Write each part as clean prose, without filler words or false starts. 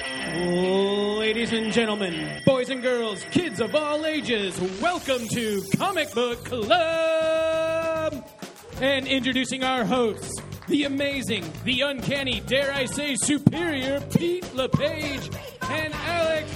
Ladies and gentlemen, boys and girls, kids of all ages, welcome to Comic Book Club! And introducing our hosts, the amazing, the uncanny, dare I say superior Pete LePage and Alex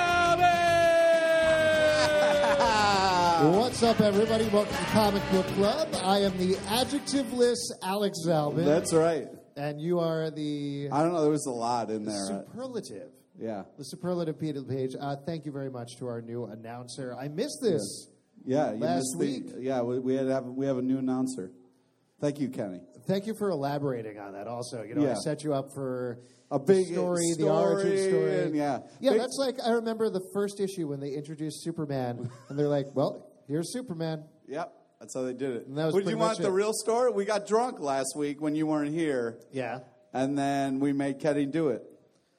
Zalman! What's up, everybody? Welcome to Comic Book Club. I am the adjectiveless Alex Zalman. That's right. And you are the... I don't know, there was a lot in there. Superlative. Yeah. The superlative Pete LePage. Thank you very much to our new announcer. I missed this last week. We have a new announcer. Thank you, Kenny. Thank you for elaborating on that also. You know, I set you up for a big story, the origin story. And That's like, I remember the first issue when they introduced Superman, and they're like, well, here's Superman. Yep, that's how they did it. Would you want the real story? We got drunk last week when you weren't here. Yeah. And then we made Kenny do it.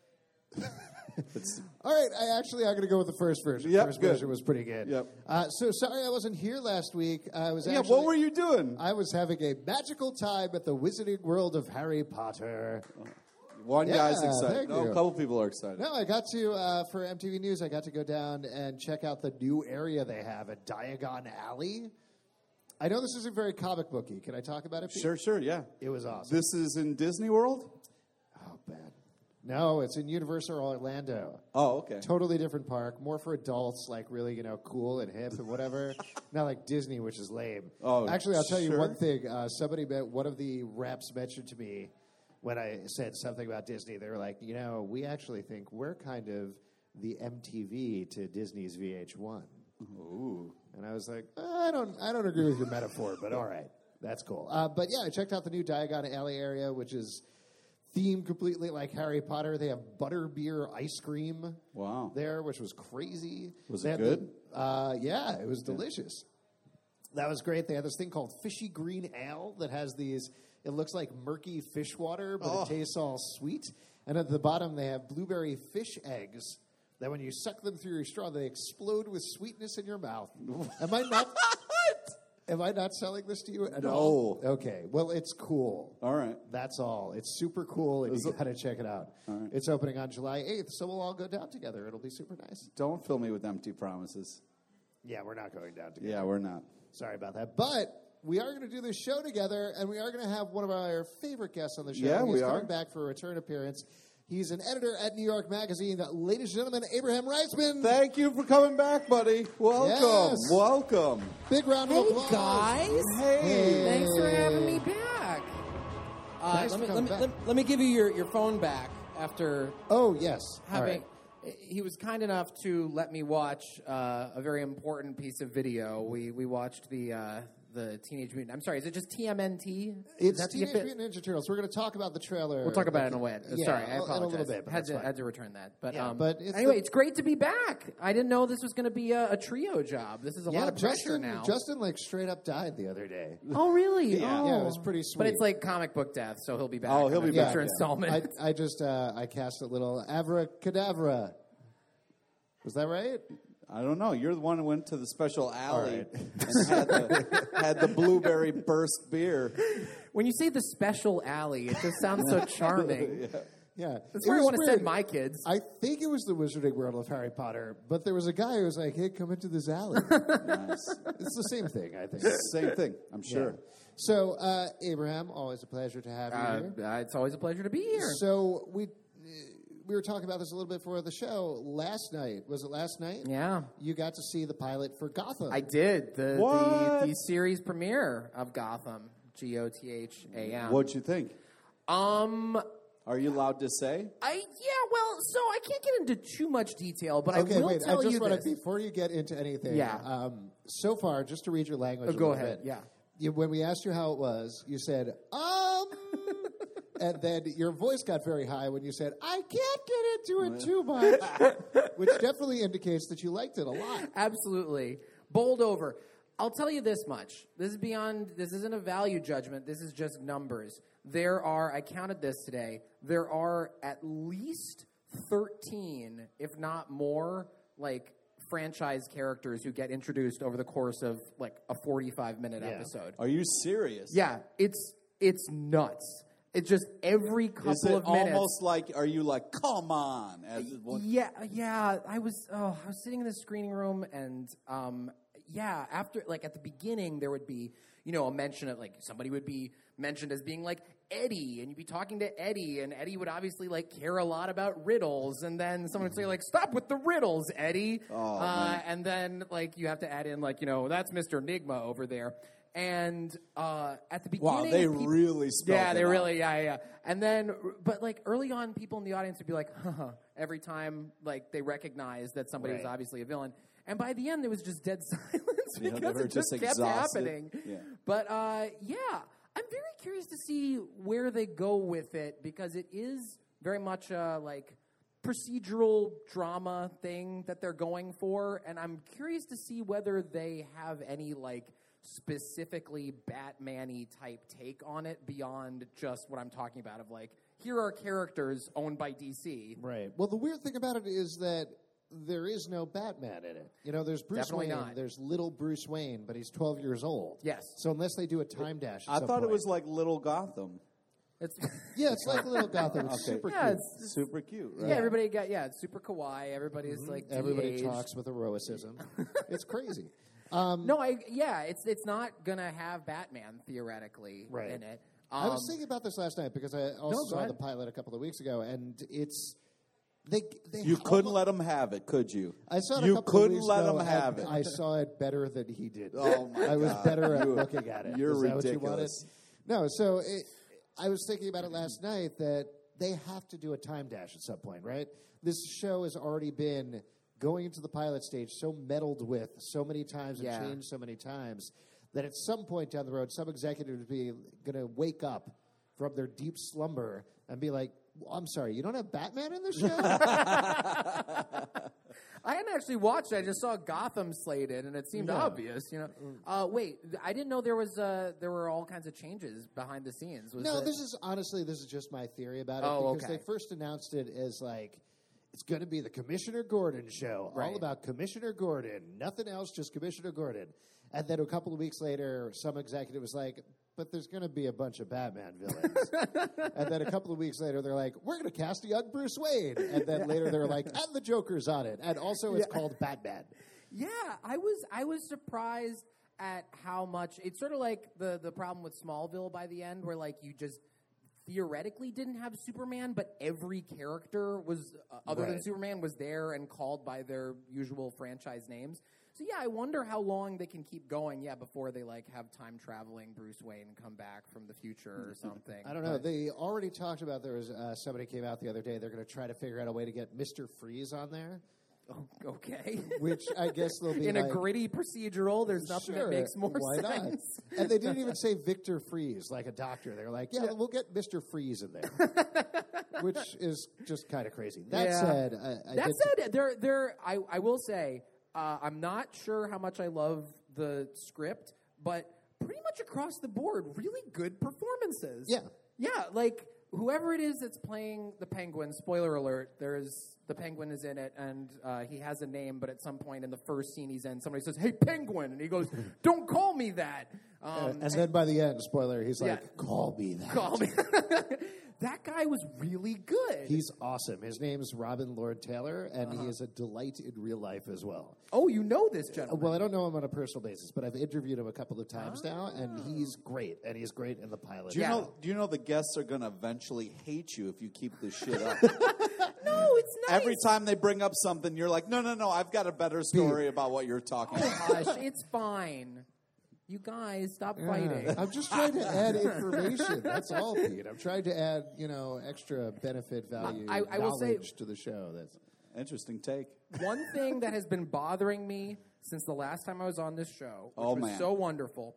All right, I'm going to go with the first version. Yep, first good. version was pretty good. Yep. So sorry I wasn't here last week. What were you doing? I was having a magical time at the Wizarding World of Harry Potter. One guy's excited. Thank you. A couple people are excited. No, I got to, for MTV News, I got to go down and check out the new area they have at Diagon Alley. I know this isn't very comic booky. Can I talk about it, Pete? Sure, yeah. It was awesome. This is in Disney World? Oh, bad. No, it's in Universal Orlando. Oh, okay. Totally different park. More for adults, like really, cool and hip and whatever. Not like Disney, which is lame. Oh, actually, I'll tell you sure. one thing. One of the reps mentioned to me when I said something about Disney. They were like, we actually think we're kind of the MTV to Disney's VH1. Ooh. And I was like, I don't agree with your metaphor, but all right, that's cool. But yeah, I checked out the new Diagon Alley area, which is themed completely like Harry Potter. They have butterbeer ice cream there, which was crazy. Was it good? Yeah, it was delicious. That was great. They have this thing called Fishy Green Ale that has these, it looks like murky fish water, but it tastes all sweet. And at the bottom, they have blueberry fish eggs that when you suck them through your straw, they explode with sweetness in your mouth. Am I not... Am I not selling this to you at all? Okay. Well, it's cool. All right. That's all. It's super cool, and you got to check it out. All right. It's opening on July 8th, so we'll all go down together. It'll be super nice. Don't fill me with empty promises. Yeah, we're not going down together. Yeah, we're not. Sorry about that. But we are going to do this show together, and we are going to have one of our favorite guests on the show. Yeah, He's we are. coming back for a return appearance. He's an editor at New York Magazine. Ladies and gentlemen, Abraham Reisman. Thank you for coming back, buddy. Welcome. Yes. Welcome. Big round of applause. Guys. Hey. Thanks for having me back. Let me give you your phone back after Oh, yes. having... He was kind enough to let me watch a very important piece of video. We watched the Teenage Mutant... I'm sorry, is it just TMNT? It's Teenage Mutant Ninja Turtles. We're going to talk about the trailer. We'll talk about it in a way. Sorry, I apologize. In a little bit, but had to return that. But, but anyway, it's great to be back. I didn't know this was going to be a trio job. This is a lot of pressure now. Justin, straight up died the other day. Oh, really? Yeah, Oh. it was pretty sweet. But it's like comic book death, so he'll be back. Oh, he'll be back. Future installment. I just I cast a little abracadabra. Was that right? I don't know. You're the one who went to the special alley and had the blueberry burst beer. When you say the special alley, it just sounds so charming. Yeah. That's where I want to send my kids. I think it was the Wizarding World of Harry Potter, but there was a guy who was like, hey, come into this alley. Nice. It's the same thing, I think. Same thing, I'm sure. Yeah. So, Abraham, always a pleasure to have you here. It's always a pleasure to be here. So, we were talking about this a little bit before the show. Last night, was it last night? Yeah. You got to see the pilot for Gotham. I did. The series premiere of Gotham, Gotham. What'd you think? Are you allowed to say? So I can't get into too much detail, but okay, I will wait, tell I just you want this. to, before you get into anything, Yeah. So far, just to read your language a Go little ahead, bit, yeah. when we asked you how it was, you said, and then your voice got very high when you said, I can't get into it too much, which definitely indicates that you liked it a lot. Absolutely. Bowled over. I'll tell you this much. This isn't a value judgment. This is just numbers. I counted this today, there are at least 13, if not more, franchise characters who get introduced over the course of, a 45-minute episode. Are you serious? Yeah, it's nuts. It's just every couple Is it of minutes. almost like, are you like, come on? Yeah. I was sitting in the screening room, and after, like, at the beginning, there would be, a mention of, like, somebody would be mentioned as being like Eddie, and you'd be talking to Eddie, and Eddie would obviously like care a lot about riddles, and then someone would say like, "Stop with the riddles, Eddie," and then like you have to add in like, that's Mr. Nigma over there. And at the beginning, wow, they really spelled yeah, it they out. really, yeah. And then, but like early on, people in the audience would be like, every time like they recognized that somebody was obviously a villain. And by the end, there was just dead silence because it just kept exhausted. happening. Yeah. But I'm very curious to see where they go with it, because it is very much a like procedural drama thing that they're going for, and I'm curious to see whether they have any like specifically Batman-y type take on it beyond just what I'm talking about of like, here are characters owned by DC. Right. Well, the weird thing about it is that there is no Batman in it. There's Bruce Definitely Wayne. not. There's little Bruce Wayne, but he's 12 years old. Yes. So unless they do a time dash at I some thought it point- was like Little Gotham. It's Yeah, it's like Little Gotham. It's super yeah, cute. it's Super cute, right? yeah, everybody it's super kawaii. Everybody's like Everybody de-aged. talks with heroicism. It's crazy. No, it's not gonna have Batman theoretically Right. in it. I was thinking about this last night because I also go saw ahead. the pilot a couple of weeks ago, and it's they You couldn't let him have it, could you? I saw it You a couple of couldn't weeks let ago, him have and it. I saw it better than he did. Oh, my I was God. better at looking at it. You're Is that what you ridiculous. wanted? No, so I was thinking about it last night that they have to do a time dash at some point, right? This show has already been going into the pilot stage so meddled with so many times and Yeah. changed so many times that at some point down the road, some executive would be going to wake up from their deep slumber and be like, I'm sorry, you don't have Batman in this show? I hadn't actually watched it. I just saw Gotham slated, and it seemed obvious. Wait, I didn't know there were all kinds of changes behind the scenes. No, this is just my theory about it. Oh, because okay. they first announced it as like, it's going to be the Commissioner Gordon show, Right. all about Commissioner Gordon, nothing else, just Commissioner Gordon. And then a couple of weeks later, some executive was like, but there's going to be a bunch of Batman villains. And then a couple of weeks later, they're like, we're going to cast a young Bruce Wayne. And then later they're like, and the Joker's on it. And also it's called Batman. Yeah, I was surprised at how much it's sort of like the problem with Smallville by the end, where like you just theoretically didn't have Superman, but every character was other than Right. Superman was there and called by their usual franchise names. So yeah, I wonder how long they can keep going. Yeah, before they like have time traveling Bruce Wayne come back from the future or something. I don't know. But- They already talked about there was somebody came out the other day. They're going to try to figure out a way to get Mr. Freeze on there, okay. which I guess they'll be In like, a gritty procedural, there's nothing sure, that makes more why sense. not? And they didn't even say Victor Freeze like a doctor. They were like, yeah, we'll get Mr. Freeze in there, which is just kind of crazy. That Yeah. said, That said, I will say, I'm not sure how much I love the script, but pretty much across the board, really good performances. Yeah. Yeah, like whoever it is that's playing the Penguin, spoiler alert, the Penguin is in it, and he has a name, but at some point in the first scene he's in, somebody says, "Hey, Penguin," and he goes, "Don't call me that." and then by the end, spoiler, he's Yeah. like, call me that. Call me. That guy was really good. He's awesome. His name's Robin Lord Taylor, and he is a delight in real life as well. Oh, you know this gentleman. Well, I don't know him on a personal basis, but I've interviewed him a couple of times now, and he's great. And he's great in the pilot. Do you Yeah. know? Do you know the guests are going to eventually hate you if you keep this shit up? No, it's nice. Every time they bring up something, you're like, no, I've got a better story about what you're talking about. Hush, it's fine. You guys, stop fighting. I'm just trying to add information. That's all, Pete. I'm trying to add, extra benefit value, I will say- knowledge to the show. That's Interesting take. One thing that has been bothering me since the last time I was on this show, which was man. so wonderful,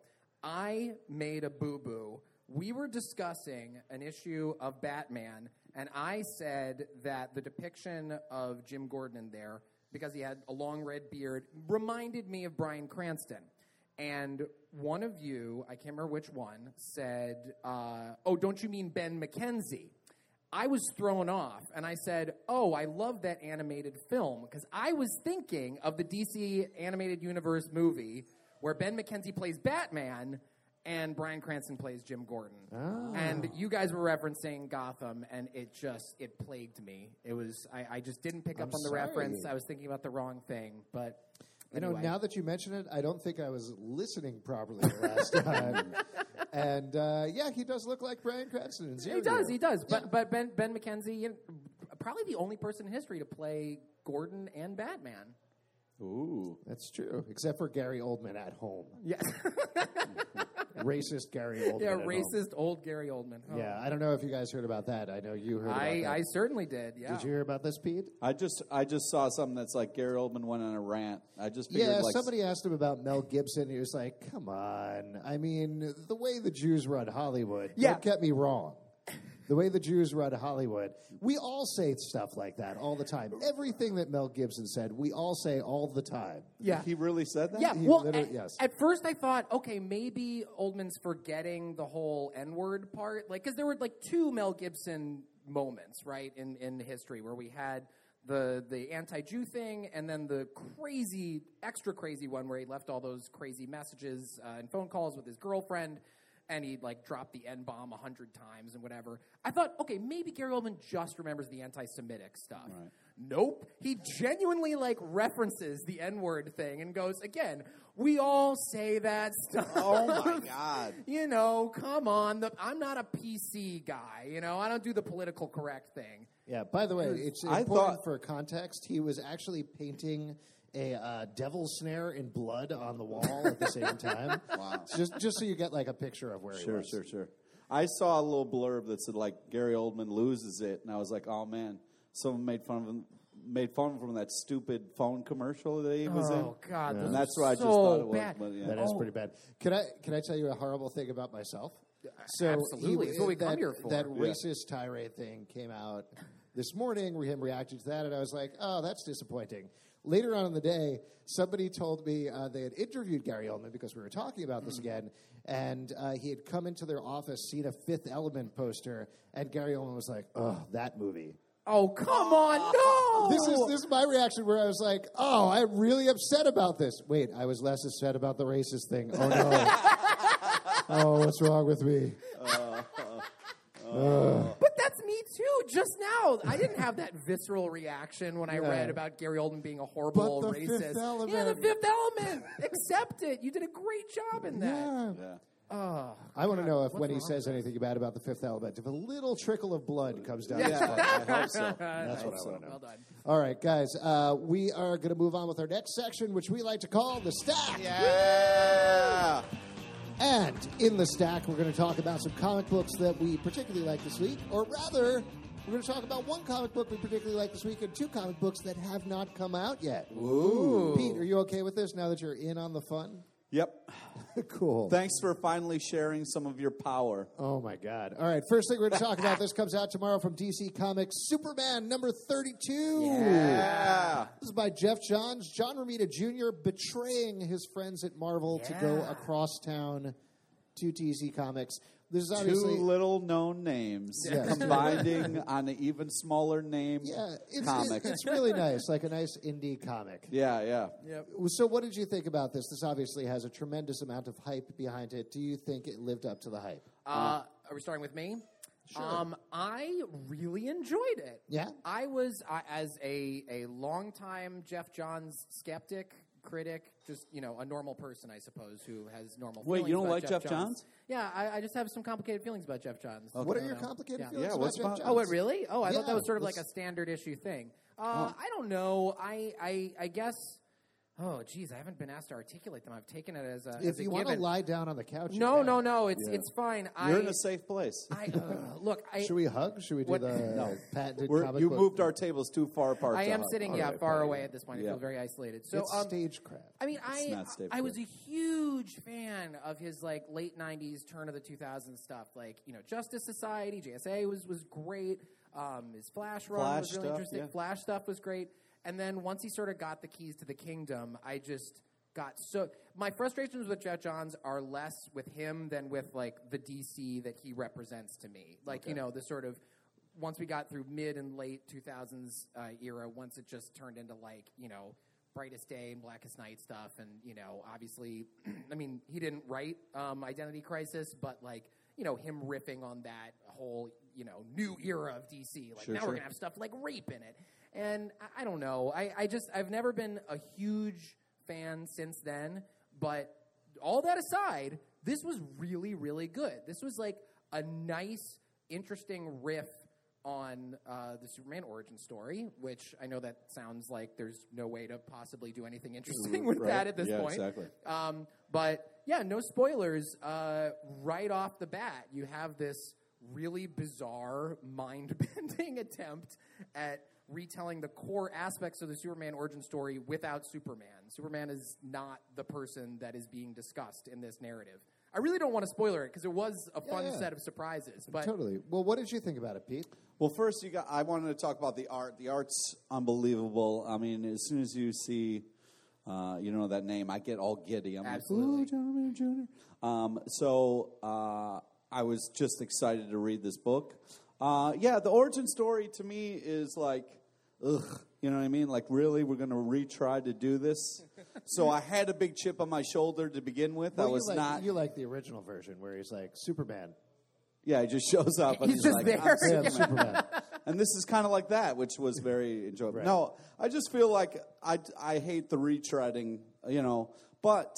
I made a boo-boo. We were discussing an issue of Batman, and I said that the depiction of Jim Gordon in there, because he had a long red beard, reminded me of Bryan Cranston. And one of you, I can't remember which one, said, oh, don't you mean Ben McKenzie? I was thrown off, and I said, oh, I love that animated film, because I was thinking of the DC Animated Universe movie where Ben McKenzie plays Batman, and Bryan Cranston plays Jim Gordon. Oh. And you guys were referencing Gotham, and it plagued me. It was I just didn't pick up on the sorry. reference. I was thinking about the wrong thing, but anyway. Now that you mention it, I don't think I was listening properly the last time. And he does look like Bryan Cranston in Zero. He does. But Ben McKenzie, probably the only person in history to play Gordon and Batman. Ooh. That's true, except for Gary Oldman at home. Yes. Racist Gary Oldman. Yeah, at racist home. old Gary Oldman. Oh. Yeah, I don't know if you guys heard about that. I know you heard about that. I certainly did, yeah. Did you hear about this, Pete? I just saw something that's like Gary Oldman went on a rant. I just figured Somebody asked him about Mel Gibson. He was like, come on. I mean, the way the Jews run Hollywood, don't get me wrong. The way the Jews run Hollywood, we all say stuff like that all the time. Everything that Mel Gibson said, we all say all the time. Yeah. He really said that? Yeah, He well, yes. at first I thought, okay, maybe Oldman's forgetting the whole N-word part. Because there were, two Mel Gibson moments, right, in history where we had the anti-Jew thing and then the extra crazy one where he left all those crazy messages and phone calls with his girlfriend. And he dropped the N-bomb 100 times and whatever. I thought, okay, maybe Gary Oldman just remembers the anti-Semitic stuff. Right. Nope. He genuinely references the N-word thing and goes, again, we all say that stuff. Oh my God. Come on. I'm not a PC guy. I don't do the political correct thing. Yeah, by the way, it's important for context. He was actually painting a devil snare in blood on the wall at the same time. Wow. Just so you get a picture of where he was. Sure. I saw a little blurb that said Gary Oldman loses it, and I was like, oh man, someone made fun of him from that stupid phone commercial that he was in. Oh God, and that's what I just thought it was. Bad. But, yeah. That is pretty bad. Can I tell you a horrible thing about myself? Absolutely, that's what we come here for. That racist tirade thing came out this morning. Him reacting to that, and I was like, oh, that's disappointing. Later on in the day, somebody told me they had interviewed Gary Oldman because we were talking about this again, and he had come into their office, seen a Fifth Element poster, and Gary Oldman was like, "Oh, that movie." Oh, come on, no! This is my reaction where I was like, "Oh, I'm really upset about this." Wait, I was less upset about the racist thing. Oh no! Oh, what's wrong with me? But that's me too. Just now, I didn't have that visceral reaction when I read about Gary Oldman being a horrible But the racist. Fifth Element. Yeah, the Fifth Element. Accept it. You did a great job in that. Yeah. Oh, I want to know if what's when he wrong says anything bad about the Fifth Element, if a little trickle of blood comes down his I front. hope so. That's what I want to know. Well done. All right, guys, we are going to move on with our next section, which we like to call the Stack. Yeah! And in the Stack, we're going to talk about some comic books that we particularly like this week, or rather, we're going to talk about one comic book we particularly like this week and two comic books that have not come out yet. Ooh. Pete, are you okay with this now that you're in on the fun? Yep. Cool. Thanks for finally sharing some of your power. Oh, my God. All right, first thing we're going to talk about, this comes out tomorrow from DC Comics, Superman number 32. Yeah. This is by Jeff Johns. John Romita Jr. betraying his friends at Marvel to go across town to DC Comics. This is obviously two little known names combining on an even smaller name comic. It's really nice, like a nice indie comic. Yeah. Yep. So what did you think about this? This obviously has a tremendous amount of hype behind it. Do you think it lived up to the hype? Are we starting with me? Sure. I really enjoyed it. Yeah? I was, as a longtime Jeff Johns skeptic, critic, just, a normal person, I suppose, who has normal feelings. Wait, you don't about like Jeff Johns? Yeah, I just have some complicated feelings about Jeff Johns. Okay. What are your complicated feelings Yeah, about what's Jeff about- Johns? Oh, what, really? Oh, I thought that was sort of let's- like a standard issue thing. I don't know. I guess... Oh, geez, I haven't been asked to articulate them. I've taken it as a If you want to given. lie down on the couch, you No, can. it's fine. You're in a safe place. Look, Should we hug? Should we do What- the patented comic You book? moved our tables too far apart. I to am hug. sitting, All right, far fine. away at this point. I Yeah. feel very isolated. So, It's stagecraft. I mean, not stagecraft. I was a huge fan of his late '90s, turn of the 2000s stuff. Justice Society, JSA was great. His Flash run Flash was really stuff, interesting. yeah. Flash stuff was great. And then once he sort of got the keys to the kingdom, I just got so... My frustrations with Jeff Johns are less with him than with, the DC that he represents to me. The sort of... Once we got through mid and late 2000s era, once it just turned into, Brightest Day and Blackest Night stuff, and obviously, I mean, he didn't write Identity Crisis, but like him riffing on that whole new era of DC. Like now we're gonna have stuff like rape in it, and I don't know. I've never been a huge fan since then, but all that aside, this was really, really good. This was like a nice, interesting riff on the Superman origin story, which I know that sounds like there's no way to possibly do anything interesting with that at this point. Exactly. But yeah, no spoilers. Right off the bat, you have this really bizarre, mind-bending attempt at retelling the core aspects of the Superman origin story without Superman. Superman is not the person that is being discussed in this narrative. I really don't want to spoiler it because it was a fun set of surprises. But totally. Well, what did you think about it, Pete? Well, first, I wanted to talk about the art. The art's unbelievable. I mean, as soon as you see, that name, I get all giddy. I'm Absolutely. like, ooh, John Romita Jr. So I was just excited to read this book. The origin story to me is like, ugh, you know what I mean? Like, really, we're going to retry to do this? So I had a big chip on my shoulder to begin with. Well, I was not. You like the original version where he's like Superman. Yeah, he just shows up. And He's just like, there. Yeah, the Superman. And this is kind of like that, which was very enjoyable. Right. No, I just feel like I hate the retreading, but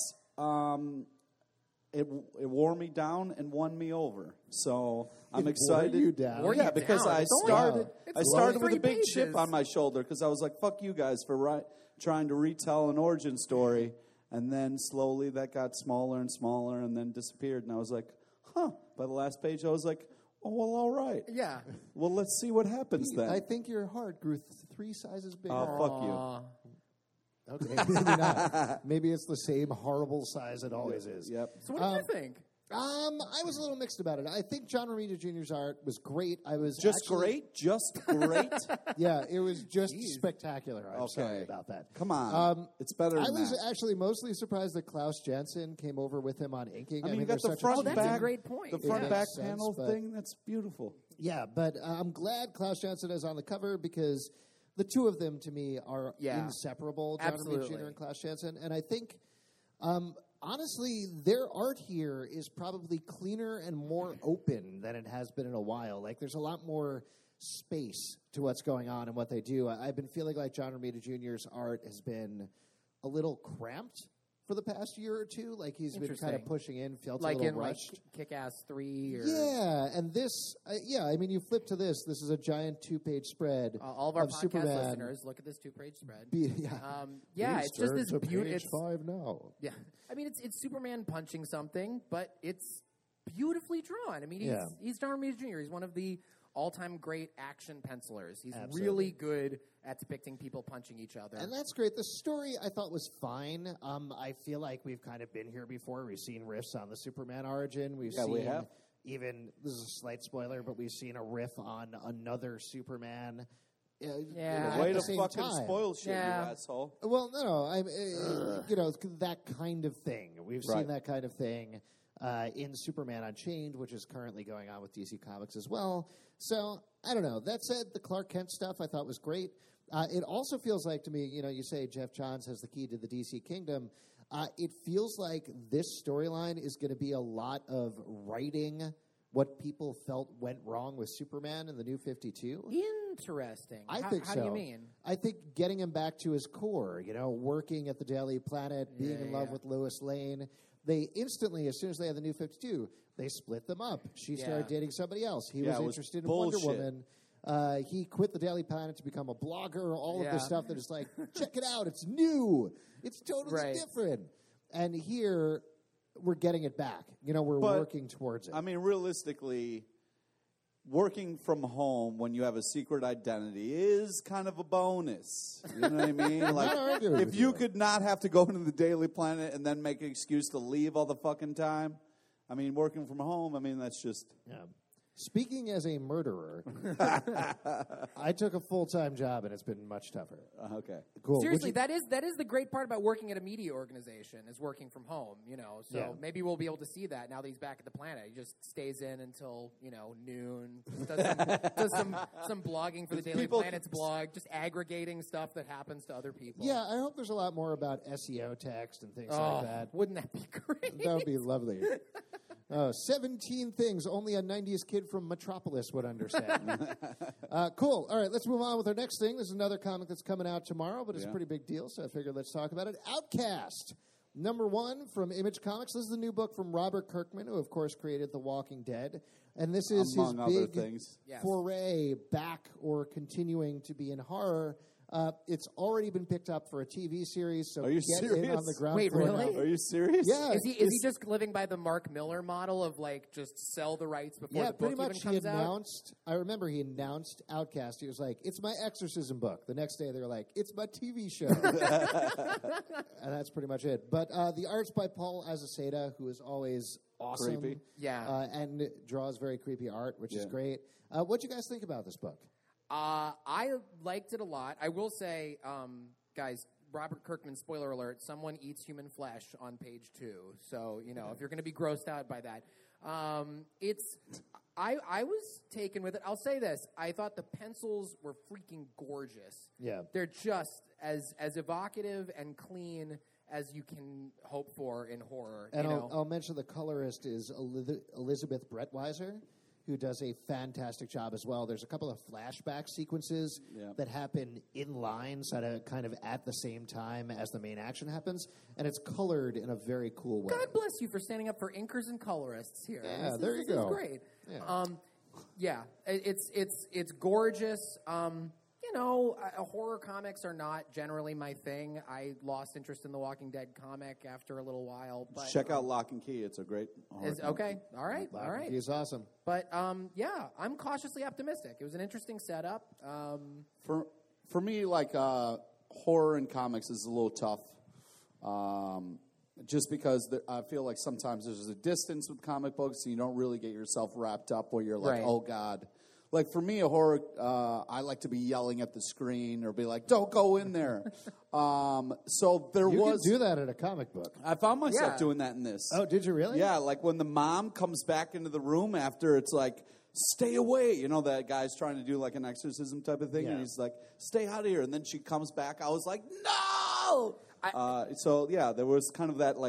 it wore me down and won me over. So I'm excited. Wore you down? Wore Yeah, you because down. I It's only- started. it's I started with 3 a big chip pages. on my shoulder because I was like, "Fuck you guys for trying to retell an origin story," and then slowly that got smaller and smaller, and then disappeared. And I was like, "Huh." By the last page, I was like, "Oh well, all right. Yeah. Well, let's see what happens then." I think your heart grew 3 sizes bigger. Oh, fuck you. Okay, maybe not. Maybe it's the same horrible size it always is. Yep. So what did you think? I was a little mixed about it. I think John Romita Jr.'s art was great. I was Just actually- great? Just great? Yeah, it was just spectacular. I'm Okay. sorry about that. Come on. It's better than I was that. actually mostly surprised that Klaus Janson came over with him on inking. I mean, you they're got the such front Oh, that's a back, great point. the It front makes back sense, panel but- thing. That's beautiful. Yeah, but I'm glad Klaus Janson is on the cover because the two of them, to me, are inseparable, John Romita Absolutely. Jr. and Klaus Janson. And I think, honestly, their art here is probably cleaner and more open than it has been in a while. Like, there's a lot more space to what's going on and what they do. I've been feeling like John Romita Jr.'s art has been a little cramped for the past year or two. Like, he's been kind of Interesting. pushing in, felt Like a little in rushed. like Kick-Ass 3 or Yeah, and this, I mean, you flip to this. This is a giant 2-page spread all of our podcast Superman. listeners, look at this 2-page spread. Yeah, It's just this beautiful. page 5 now. Yeah, I mean, it's Superman punching something, but it's beautifully drawn. I mean, Yeah. he's John Romita Jr. He's one of the all-time great action pencilers. He's Absolutely. really good at depicting people punching each other. And that's great. The story I thought was fine. I feel like we've kind of been here before. We've seen riffs on the Superman origin. We've Yeah, seen we have. even, this is a slight spoiler, but we've seen a riff on another Superman. Yeah. At Way the to same fucking time. spoil shit, Yeah. you asshole. Well, no, that kind of thing. We've seen Right. that kind of thing in Superman Unchained, which is currently going on with DC Comics as well. So, I don't know. That said, the Clark Kent stuff I thought was great. It also feels like to me, you say Jeff Johns has the key to the DC kingdom. It feels like this storyline is going to be a lot of writing what people felt went wrong with Superman in the New 52. Interesting. I think how so. do you mean? I think getting him back to his core, working at the Daily Planet, being in love with Lois Lane. They instantly, as soon as they had the New 52, they split them up. She started dating somebody else. He was it was interested in bullshit. Wonder Woman. He quit the Daily Planet to become a blogger. All of this stuff that is like, check it out, it's new, it's totally different. And here, we're getting it back. We're working towards it. I mean, realistically, working from home when you have a secret identity is kind of a bonus. You know what I mean? Like, not arguing if with you you. could not have to go into the Daily Planet and then make an excuse to leave all the fucking time, I mean, working from home, I mean, that's just... Yeah. Speaking as a murderer, I took a full-time job, and it's been much tougher. Okay. Cool. Seriously, that is the great part about working at a media organization is working from home. So maybe we'll be able to see that now that he's back at the Planet. He just stays in until noon. Does some blogging for the Daily Planet's blog, just aggregating stuff that happens to other people. Yeah, I hope there's a lot more about SEO text and things like that. Wouldn't that be great? That would be lovely. 17 things only a 90s kid from Metropolis would understand. Cool. All right, let's move on with our next thing. This is another comic that's coming out tomorrow, but it's a pretty big deal, so I figured let's talk about it. Outcast, #1 from Image Comics. This is the new book from Robert Kirkman, who, of course, created The Walking Dead. And this is Among his other big things. foray back or continuing to be in horror. It's already been picked up for a TV series, so Are you get serious? in on the ground Wait, floor really? now. Are you serious? Yeah. Is he just living by the Mark Miller model of just sell the rights before the book pretty much. even comes out? Announced. I remember he announced Outcast. He was like, "It's my exorcism book." The next day, they were like, "It's my TV show," and that's pretty much it. But the art's by Paul Azaceta, who is always awesome. Creepy. Yeah. and draws very creepy art, which is great. What do you guys think about this book? I liked it a lot. I will say, guys, Robert Kirkman, spoiler alert, someone eats human flesh on page 2. So, if you're going to be grossed out by that. I was taken with it. I'll say this. I thought the pencils were freaking gorgeous. Yeah. They're just as evocative and clean as you can hope for in horror. And I'll mention the colorist is Elizabeth Brettweiser, who does a fantastic job as well. There's a couple of flashback sequences that happen in line, sort of kind of at the same time as the main action happens, and it's colored in a very cool way. God bless you for standing up for inkers and colorists here. Yeah, This is great. Yeah. It's gorgeous. Horror comics are not generally my thing. I lost interest in the Walking Dead comic after a little while. But Check out Lock and Key. It's a great horror comic. Okay. All right. He's awesome. But I'm cautiously optimistic. It was an interesting setup. For me, horror in comics is a little tough. Just because I feel like sometimes there's a distance with comic books, and you don't really get yourself wrapped up where you're like, Right. oh, God. Like, for me, a horror, I like to be yelling at the screen or be like, don't go in there. So there You was... can do that in a comic book. I found myself Yeah. doing that in this. Oh, did you really? Yeah, like when the mom comes back into the room after it's like, stay away. That guy's trying to do like an exorcism type of thing, and he's like, stay out of here. And then she comes back. I was like, no! There was kind of that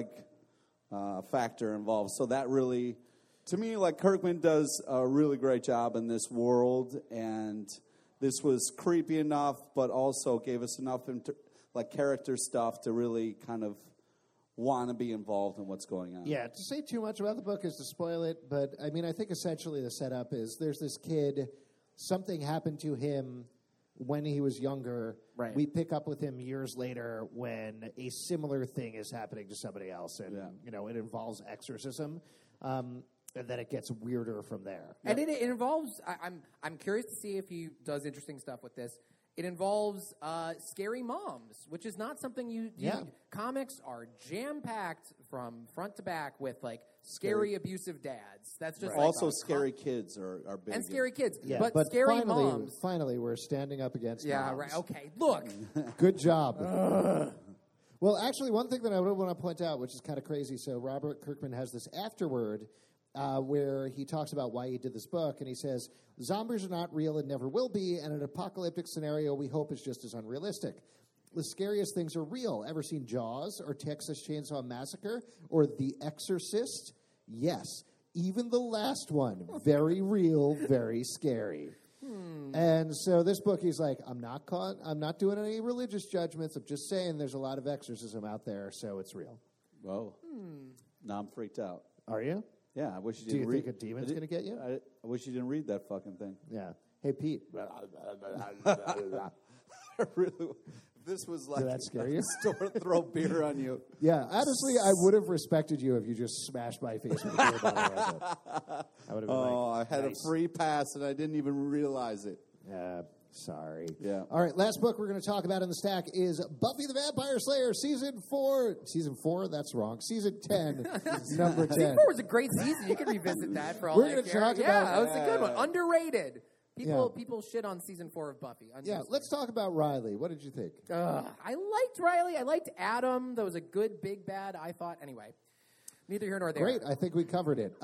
factor involved. So that really... To me, Kirkman does a really great job in this world, and this was creepy enough, but also gave us enough character stuff to really kind of want to be involved in what's going on. Yeah, to say too much about the book is to spoil it, but I mean, I think essentially the setup is there's this kid, something happened to him when he was younger. Right. We pick up with him years later when a similar thing is happening to somebody else, and it involves exorcism. And then it gets weirder from there. And it involves. I'm curious to see if he does interesting stuff with this. It involves scary moms, which is not something you. Comics are jam packed from front to back with scary abusive dads. That's just also scary kids are big. And scary kids, Yeah, but scary moms. Finally, we're standing up against moms. Right. Okay. Look. Good job. Well, actually, one thing that I would want to point out, which is kind of crazy. So Robert Kirkman has this afterword. Where he talks about why he did this book, and he says, zombies are not real and never will be, and an apocalyptic scenario we hope is just as unrealistic. The scariest things are real. Ever seen Jaws or Texas Chainsaw Massacre or The Exorcist? Yes. Even the last one. Very real, very scary. And so this book, he's like, I'm not doing any religious judgments. I'm just saying there's a lot of exorcism out there, so it's real. Whoa. Now I'm freaked out. Are you? Yeah, I wish you Do didn't you read. think a demon's going to get you? I wish you didn't read that fucking thing. Yeah. Hey, Pete. This was Did that scare you? throw beer on you. Yeah, honestly, I would have respected you if you just smashed my face with a beer bottle. I would have been I had nice. a free pass and I didn't even realize it. Yeah. Sorry. Yeah. All right, last book we're going to talk about in the stack is Buffy the Vampire Slayer, Season 4. Season 4? That's wrong. Season 10, number 10. Season 4 was a great season. You can revisit that for all We're I gonna care. talk Yeah, about- that was a good one. Underrated. Yeah. People shit on Season 4 of Buffy. Yeah, let's talk about Riley. What did you think? I liked Riley. I liked Adam. That was a good big bad, I thought. Anyway, neither here nor there. Great, I think we covered it.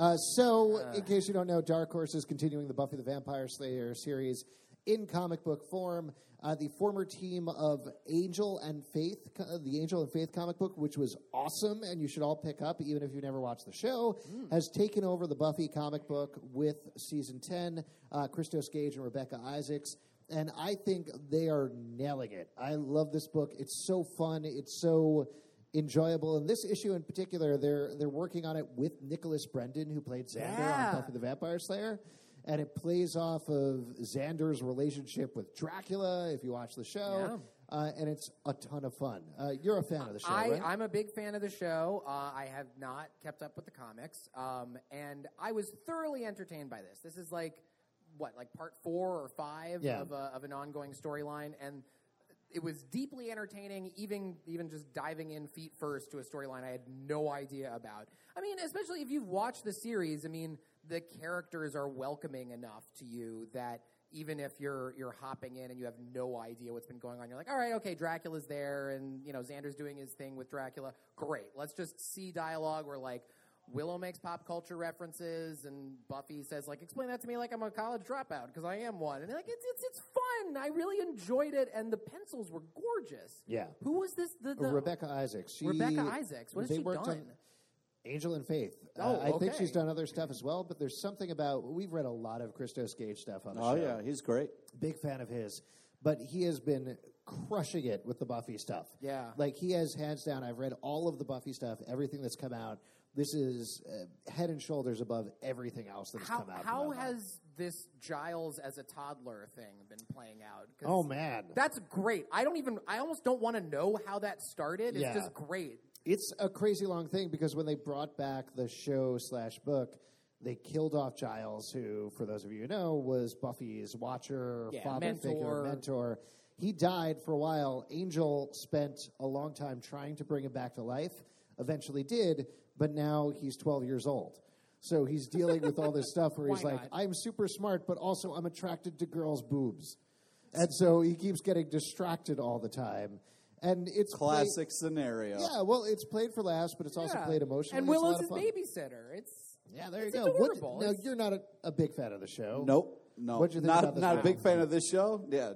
In case you don't know, Dark Horse is continuing the Buffy the Vampire Slayer series in comic book form. The former team of Angel and Faith, the Angel and Faith comic book, which was awesome, and you should all pick up, even if you never watched the show, has taken over the Buffy comic book with Season 10, Christos Gage and Rebecca Isaacs, and I think they are nailing it. I love this book. It's so fun. It's so enjoyable. And this issue in particular, they're working on it with Nicholas Brendan, who played Xander on Buffy the Vampire Slayer. And it plays off of Xander's relationship with Dracula, if you watch the show. And it's a ton of fun. You're a fan of the show, right? I'm a big fan of the show. I have not kept up with the comics. And I was thoroughly entertained by this. This is like part 4 or 5 of an ongoing storyline. And it was deeply entertaining, even just diving in feet first to a storyline I had no idea about. I mean, especially if you've watched the series, I mean, the characters are welcoming enough to you that even if you're hopping in and you have no idea what's been going on, you're like, all right, okay, Dracula's there, and Xander's doing his thing with Dracula. Great. Let's just see dialogue where like Willow makes pop culture references, and Buffy says like, explain that to me like I'm a college dropout because I am one. And like it's fun. I really enjoyed it, and the pencils were gorgeous. Yeah. Who was this? The Rebecca Isaacs. Rebecca Isaacs. What has she worked done? on Angel and Faith. Oh, I think okay. she's done other stuff as well, but there's something about, we've read a lot of Christos Gage stuff on the show. Oh, yeah, he's great. Big fan of his. But he has been crushing it with the Buffy stuff. Yeah. Like, he has hands down, I've read all of the Buffy stuff, everything that's come out. This is head and shoulders above everything else that has come out. How has this Giles as a toddler thing been playing out? 'Cause Oh, man. that's great. I almost don't want to know how that started. It's just great. It's a crazy long thing because when they brought back the show/book, they killed off Giles, who, for those of you who know, was Buffy's watcher, father figure, mentor. He died for a while. Angel spent a long time trying to bring him back to life, eventually did, but now he's 12 years old. So he's dealing with all this stuff where he's like, I'm super smart, but also I'm attracted to girls' boobs. And so he keeps getting distracted all the time. And it's classic scenario. Yeah, well, it's played for laughs, but it's also played emotionally. And Willow's his babysitter. There you go. Adorable. Now, you're not a big fan of the show. Nope. No. What'd you think about this not a movie? big fan of this show? Yeah,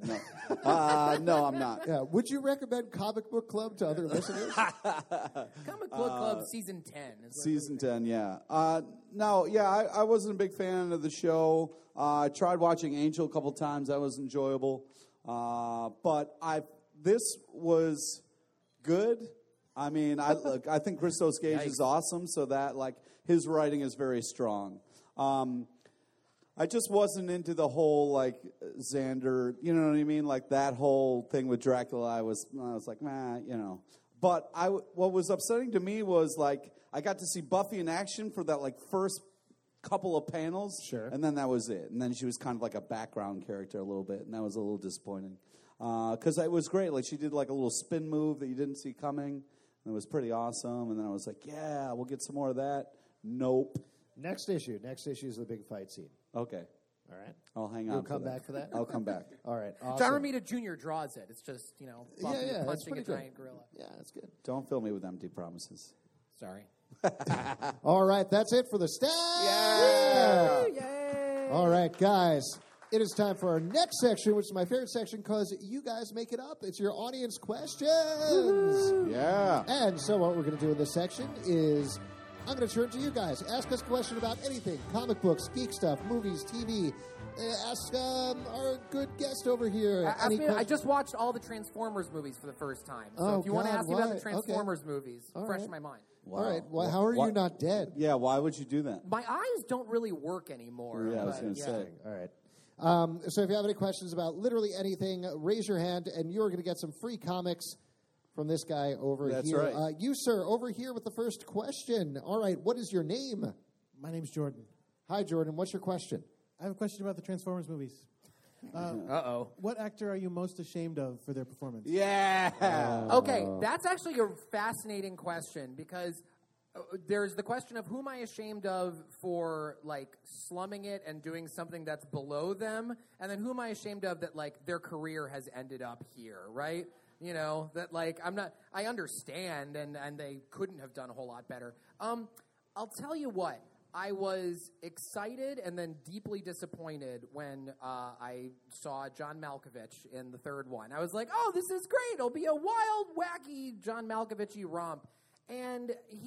no. No, I'm not. Yeah. Would you recommend Comic Book Club to other listeners? Comic Book Club Season 10. Season 10, yeah. No, yeah, I wasn't a big fan of the show. I tried watching Angel a couple times. That was enjoyable. But this was good. I mean, I think Christos Gage is awesome, so that, like, his writing is very strong. I just wasn't into the whole, like, Xander, you know what I mean? Like, that whole thing with Dracula, I was like, nah, you know. But what was upsetting to me was, like, I got to see Buffy in action for that, like, first couple of panels. Sure. And then that was it. And then she was kind of like a background character a little bit, and that was a little disappointing. Because it was great. Like, she did, like, a little spin move that you didn't see coming. And it was pretty awesome. And then I was like, yeah, we'll get some more of that. Nope. Next issue. Next issue is the big fight scene. Okay. All right. I'll hang on. You'll come back for that? I'll come back. All right. Awesome. John Romita Jr. draws it. It's just, Buffy that's punching a pretty good. giant gorilla. Yeah, that's good. Don't fill me with empty promises. Sorry. All right. That's it for the staff. Yeah. Yay! All right, guys. It is time for our next section, which is my favorite section because you guys make it up. It's your audience questions. Yeah. And so what we're going to do in this section is I'm going to turn to you guys. Ask us a question about anything. Comic books, geek stuff, movies, TV. Ask our good guest over here. I just watched all the Transformers movies for the first time. So if you want to ask me about the Transformers movies, fresh in my mind. Wow. All right. Well, how are you not dead? Yeah, why would you do that? My eyes don't really work anymore. Yeah, I was going to say. All right. So if you have any questions about literally anything, raise your hand, and you're going to get some free comics from this guy over here. That's right. You, sir, over here with the first question. All right, what is your name? My name's Jordan. Hi, Jordan. What's your question? I have a question about the Transformers movies. Uh-oh. What actor are you most ashamed of for their performance? Yeah. Okay, that's actually a fascinating question because there's the question of who am I ashamed of for like slumming it and doing something that's below them, and then who am I ashamed of that like their career has ended up here, right? You know, that like I understand and they couldn't have done a whole lot better. I'll tell you what. I was excited and then deeply disappointed when I saw John Malkovich in the third one. I was like, oh, this is great. It'll be a wild, wacky John Malkovich-y romp. And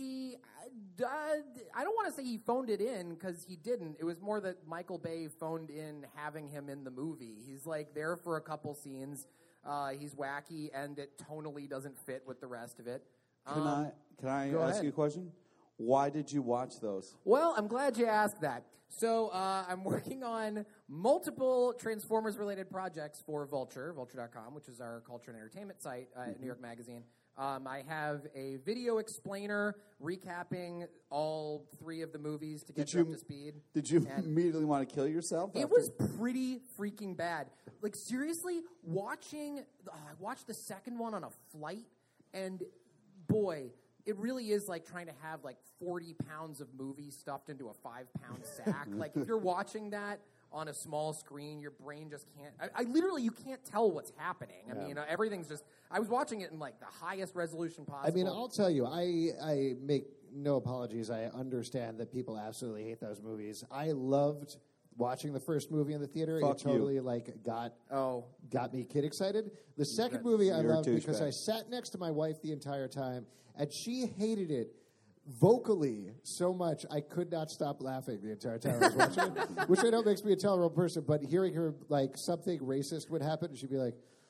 I don't want to say he phoned it in because he didn't. It was more that Michael Bay phoned in having him in the movie. He's like there for a couple scenes. He's wacky and it tonally doesn't fit with the rest of it. Can I ask you a question? Why did you watch those? Well, I'm glad you asked that. So I'm working on multiple Transformers-related projects for Vulture, Vulture.com, which is our culture and entertainment site at New York Magazine. I have a video explainer recapping all 3 of the movies to get you up to speed. Did you immediately want to kill yourself? It was pretty freaking bad. Like, seriously, I watched the second one on a flight, and boy, it really is like trying to have like 40 pounds of movie stuffed into a 5-pound sack. Like if you're watching that on a small screen, your brain just can't. I literally, you can't tell what's happening. I mean, everything's just. I was watching it in like the highest resolution possible. I mean, I'll tell you, I make no apologies. I understand that people absolutely hate those movies. I loved watching the first movie in the theater. Fuck it totally like got me kid excited. The second movie I loved because I sat next to my wife the entire time, and she hated it vocally so much I could not stop laughing the entire time I was watching it, which I know makes me a terrible person, but hearing her, like, something racist would happen, and she'd be like,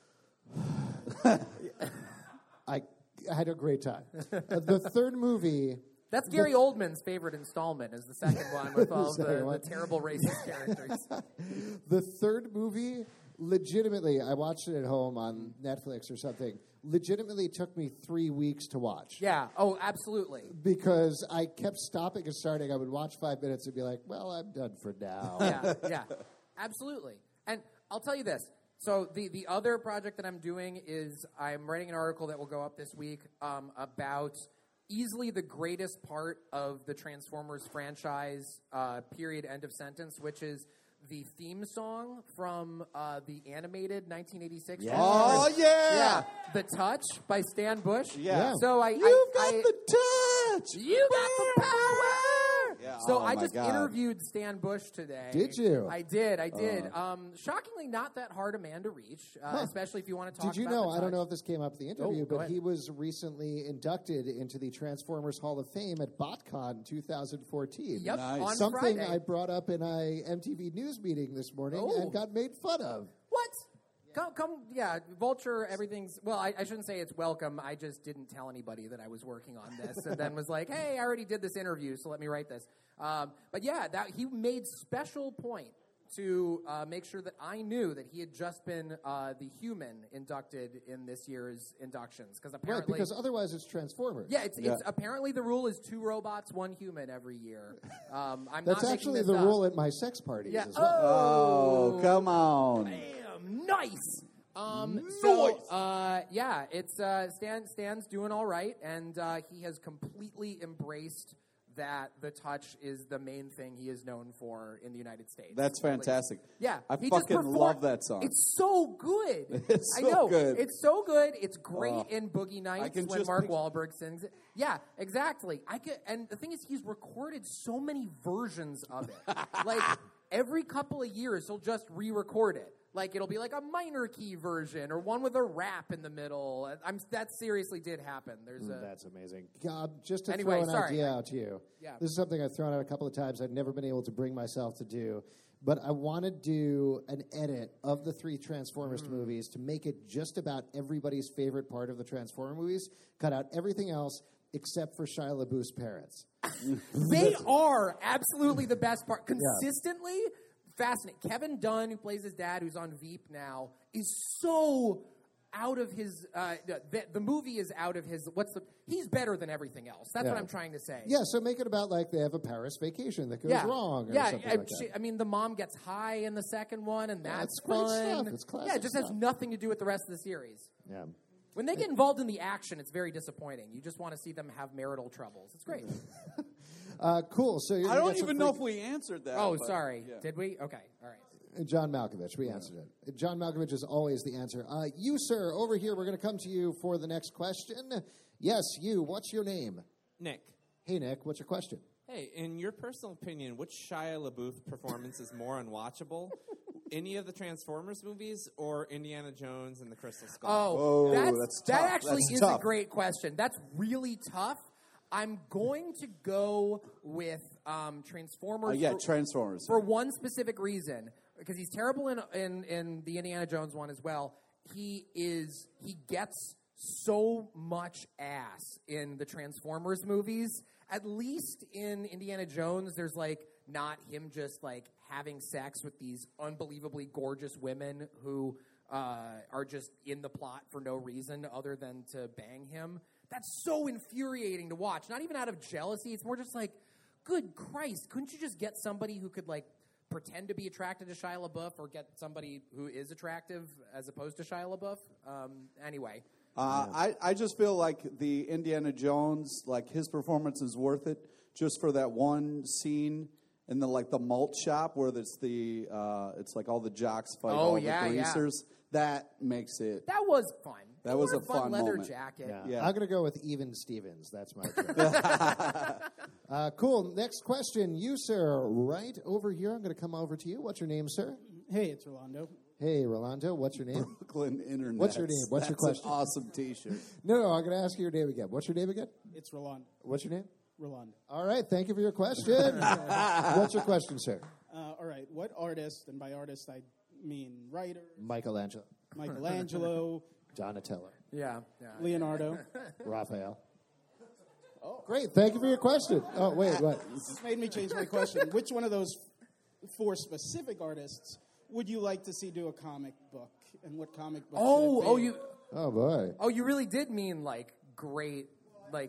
I had a great time. The third movie... That's Gary Oldman's favorite installment, is the second one with all the terrible racist characters. The third movie, legitimately, I watched it at home on Netflix or something, legitimately took me 3 weeks to watch. Yeah, oh, absolutely. Because I kept stopping and starting. I would watch 5 minutes and be like, well, I'm done for now. Yeah, absolutely. And I'll tell you this. So the other project that I'm doing is I'm writing an article that will go up this week about easily the greatest part of the Transformers franchise, period, end of sentence, which is the theme song from the animated 1986. Oh, yeah! The Touch by Stan Bush. Yeah. So You've got the touch! You got the power! Yeah. So oh I just God. interviewed Stan Bush today. Did you? I did. Shockingly, not that hard a man to reach, especially if you want to talk Did you about know, the I don't touch. know if this came up at the interview, go but ahead. he was recently inducted into the Transformers Hall of Fame at BotCon 2014. Yep, Nice. on Something Friday. I brought up in a MTV News meeting this morning and got made fun of. What? Come, Vulture, everything's... Well, I shouldn't say it's welcome. I just didn't tell anybody that I was working on this and then was like, hey, I already did this interview, so let me write this. But yeah, he made special point to make sure that I knew that he had just been the human inducted in this year's inductions. Right, because otherwise it's Transformers. Yeah, it's apparently the rule is 2 robots, 1 human every year. That's actually the rule at my sex parties as well. Oh, come on. Bam, nice. It's Stan's doing all right, and he has completely embraced that the touch is the main thing he is known for in the United States. That's fantastic. Yeah. I he just fucking performed. love that song. It's so good. It's so I know. good. It's so good. It's great in Boogie Nights can when just Mark picture- Wahlberg sings it. Yeah, exactly. And the thing is, he's recorded so many versions of it. Like, every couple of years, he'll just re-record it. Like, it'll be like a minor key version or one with a rap in the middle. That seriously did happen. That's amazing. Just to Anyway, throw an idea out to you. Yeah. This is something I've thrown out a couple of times. I've never been able to bring myself to do. But I want to do an edit of the 3 Transformers movies to make it just about everybody's favorite part of the Transformer movies. Cut out everything else except for Shia LaBeouf's parents. They are absolutely the best part. Consistently fascinating. Kevin Dunn, who plays his dad, who's on Veep now, is so out of his. The movie is out of his. He's better than everything else. That's what I'm trying to say. Yeah, so make it about like they have a Paris vacation that goes wrong. Or something like that. I mean, the mom gets high in the second one, and that's great fun. stuff. It's classic Yeah, it just has stuff. nothing to do with the rest of the series. Yeah. When they get involved in the action, it's very disappointing. You just want to see them have marital troubles. It's great. Cool. So I don't even know if we answered that. Oh, but- sorry. yeah. Did we? Okay. All right. John Malkovich, we answered it. John Malkovich is always the answer. You, sir, over here, we're going to come to you for the next question. Yes, you. What's your name? Nick, Hey, Nick, what's your question? hey, in your personal opinion, which Shia LaBeouf performance is more unwatchable? Any of the Transformers movies or Indiana Jones and the Crystal Skull? Oh, that that's tough. actually That's is tough. a great question. That's really tough. I'm going to go with Transformers. Transformers. For one specific reason, because he's terrible in the Indiana Jones one as well. He gets so much ass in the Transformers movies. At least in Indiana Jones, there's like not him just like having sex with these unbelievably gorgeous women who are just in the plot for no reason other than to bang him. That's so infuriating to watch. Not even out of jealousy. It's more just like, good Christ, couldn't you just get somebody who could like pretend to be attracted to Shia LaBeouf or get somebody who is attractive as opposed to Shia LaBeouf? Anyway. I just feel like the Indiana Jones, like his performance is worth it just for that one scene in the malt shop where there's it's like all the jocks fight all the greasers. That makes it. That was fun. That was a fun leather moment. jacket. Yeah. I'm going to go with Even Stevens. That's my choice. Cool. Next question. You, sir, right over here. I'm going to come over to you. What's your name, sir? Hey, it's Rolando. Hey, Rolando. What's your name? Brooklyn Internet. What's your name? What's your question? An awesome T-shirt. No, I'm going to ask you your name again. What's your name again? It's Rolando. What's your name? Rolando. All right. Thank you for your question. What's your question, sir? All right. What artist, and by artist I mean writer, Michelangelo. Michelangelo, Donatello. Yeah. Leonardo. Raphael. Oh, great. Thank you for your question. Oh, wait, what? This made me change my question. Which one of those four specific artists would you like to see do a comic book? And what comic book should it be? Oh, boy. Oh, you really did mean like great, like.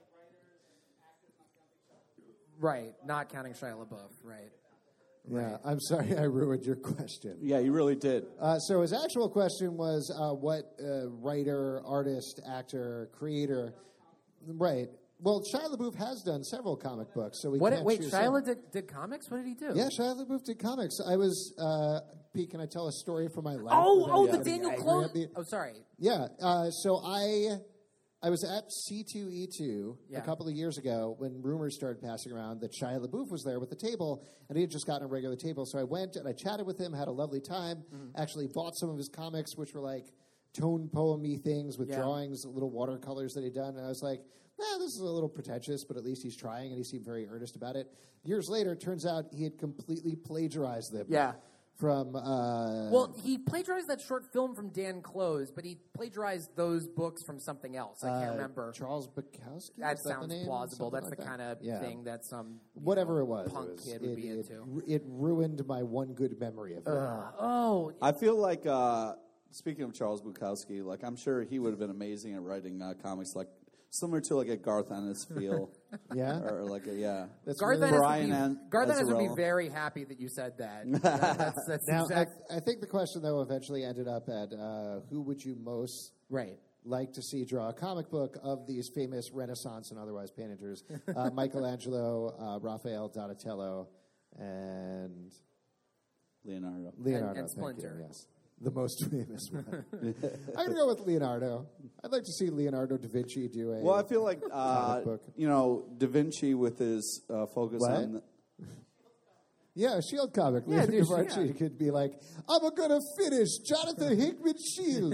Right, not counting Shia LaBeouf, right. Yeah, I'm sorry I ruined your question. Yeah, you really did. So his actual question was what writer, artist, actor, creator. Right. Well, Shia LaBeouf has done several comic books, so we can't Wait, choose Shia him. did comics? What did he do? Yeah, Shia LaBeouf did comics. I was, Pete, can I tell a story from my life? Oh, without the getting Daniel angry Close. at me? Oh, sorry. Yeah, so I was at C2E2 a couple of years ago when rumors started passing around that Shia LaBeouf was there with the table, and he had just gotten a regular table. So I went and I chatted with him, had a lovely time, actually bought some of his comics, which were like tone poem-y things with drawings, little watercolors that he'd done. And I was like, this is a little pretentious, but at least he's trying, and he seemed very earnest about it. Years later, it turns out he had completely plagiarized them. Yeah. From Well, he plagiarized that short film from Dan Close, but he plagiarized those books from something else. I can't remember. Charles Bukowski? That Is the sounds name? plausible. Something That's the like kind of that? thing that some Whatever it was, punk kid would be into. It ruined my one good memory of it. I feel like, speaking of Charles Bukowski, like I'm sure he would have been amazing at writing comics, like similar to like a Garth Ennis feel. Yeah? Or like a, That's Garth really- Ennis would be Azzarello. very happy that you said that. That's Now, exact. I think the question, though, eventually ended up at who would you most Right. like to see draw a comic book of these famous Renaissance and otherwise painters? Michelangelo, Raphael, Donatello, and Leonardo. Leonardo. And thank you, Splinter. yes. The most famous one. I'm going to go with Leonardo. I'd like to see Leonardo da Vinci do a Well, I feel like, comic book. Da Vinci with his focus What? on... Yeah, a Shield comic. Yeah, Leonardo dude, da Vinci yeah. could be like, I'm going to finish Jonathan Hickman's Shield.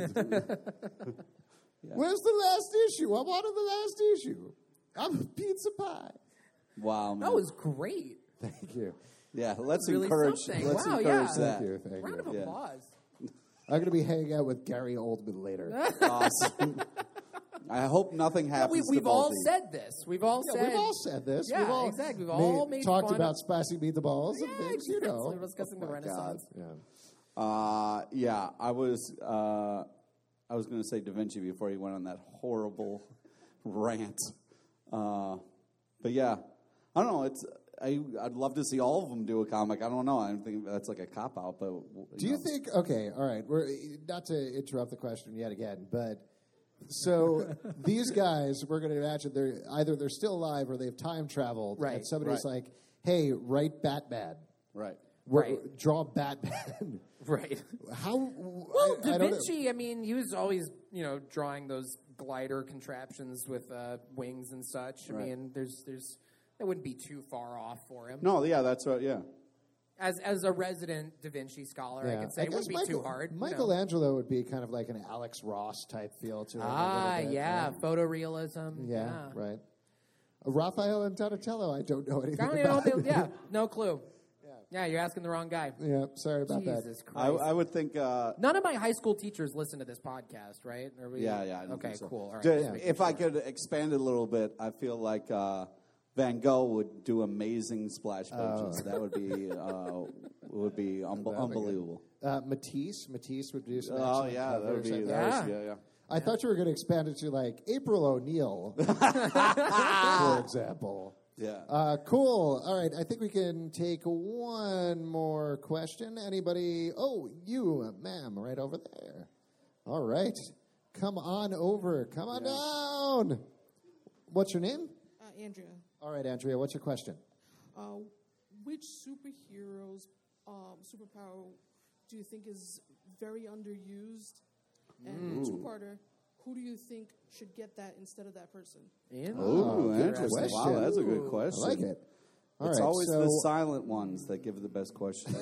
Where's the last issue? I wanted the last issue. I'm a pizza pie. Wow, man. That was great. Thank you. Yeah, let's Really encourage, something. let's Wow, encourage yeah. that. Thank you. Thank Round you. of Yeah. applause. I'm going to be hanging out with Gary Oldman later. Awesome. I hope nothing happens We've to all Voldy. said this. We've all Yeah, said. we've all said this. Yeah, we've all exactly. We've all made talked fun about spicy meatballs and Yeah, things, you know. exactly. We're discussing the Oh, my Renaissance. God. Yeah. Yeah, I was was going to say Da Vinci before he went on that horrible rant. But yeah, I don't know. I'd love to see all of them do a comic. I don't know. I don't think that's like a cop out. But do you think? Okay, all right. We're not to interrupt the question yet again, but so these guys, we're going to imagine they're still alive or they've time traveled. Right. And somebody's like, "Hey, write Batman." Right. Draw Batman. Right. How? Well, Da I don't know. Vinci, I mean, he was always, drawing those glider contraptions with wings and such. I Right. mean, there's that wouldn't be too far off for him. No, yeah, that's right. Yeah. As a resident Da Vinci scholar, I can say it wouldn't be too hard. Michelangelo would be kind of like an Alex Ross type feel to him. Ah, a little bit, yeah, right? photorealism. Yeah, right. Raphael and Donatello, I don't know anything I don't even know about. if yeah, no clue. Yeah, you're asking the wrong guy. Yeah, sorry about that. Jesus Christ. I would think. None of my high school teachers listen to this podcast, right? Are we, Yeah, I don't okay, think so. cool. All right. If I could expand it a little bit, I feel like Van Gogh would do amazing splash pages. That would be unbelievable. Matisse would do some. Oh excellent yeah, that would covers, I be. think. Yeah. I thought you were going to expand it to like April O'Neil, for example. Yeah. Cool. All right. I think we can take one more question. Anybody? Oh, you, ma'am, right over there. All right. Come on over. Come on down. What's your name? Andrea. All right, Andrea. What's your question? Which superhero's superpower do you think is very underused? And two-parter, who do you think should get that instead of that person? Oh, good interesting. question. Wow, that's a good I question. like it. All It's right, always so, the silent ones that give the best questions.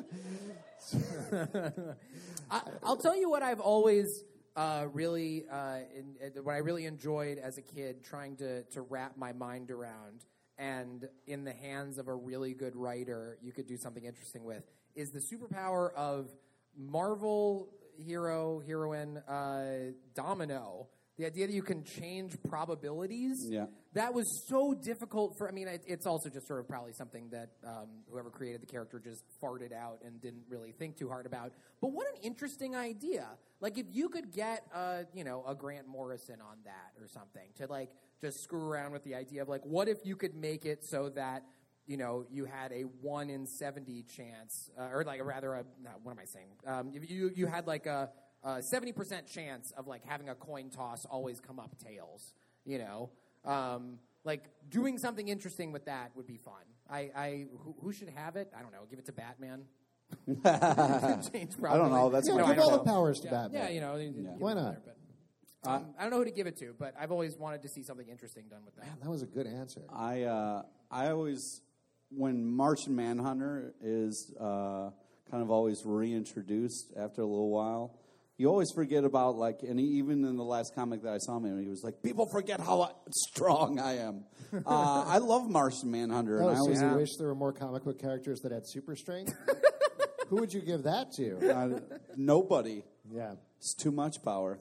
I'll tell you what I've always what I really enjoyed as a kid trying to wrap my mind around, and in the hands of a really good writer, you could do something interesting with, is the superpower of Marvel heroine Domino. The idea that you can change probabilities. Yeah. That was so difficult for, it's also just sort of probably something that whoever created the character just farted out and didn't really think too hard about. But what an interesting idea. Like, if you could get, a Grant Morrison on that or something to, like, just screw around with the idea of, like, what if you could make it so that, you had a 1 in 70 chance, what am I saying? If you had, like, a 70% chance of, like, having a coin toss always come up tails, like, doing something interesting with that would be fun. Who should have it? I don't know. Give it to Batman. Change I don't know. That's give all the powers to Batman. Yeah, Why not? I don't know who to give it to, but I've always wanted to see something interesting done with that. Man, that was a good answer. I always, when Martian Manhunter is kind of always reintroduced after a little while, you always forget about, like, and even in the last comic that I saw him in, he was like, people forget how strong I am. I love Martian Manhunter. and I So always, you wish there were more comic book characters that had super strength? Who would you give that to? nobody. Yeah. It's too much power.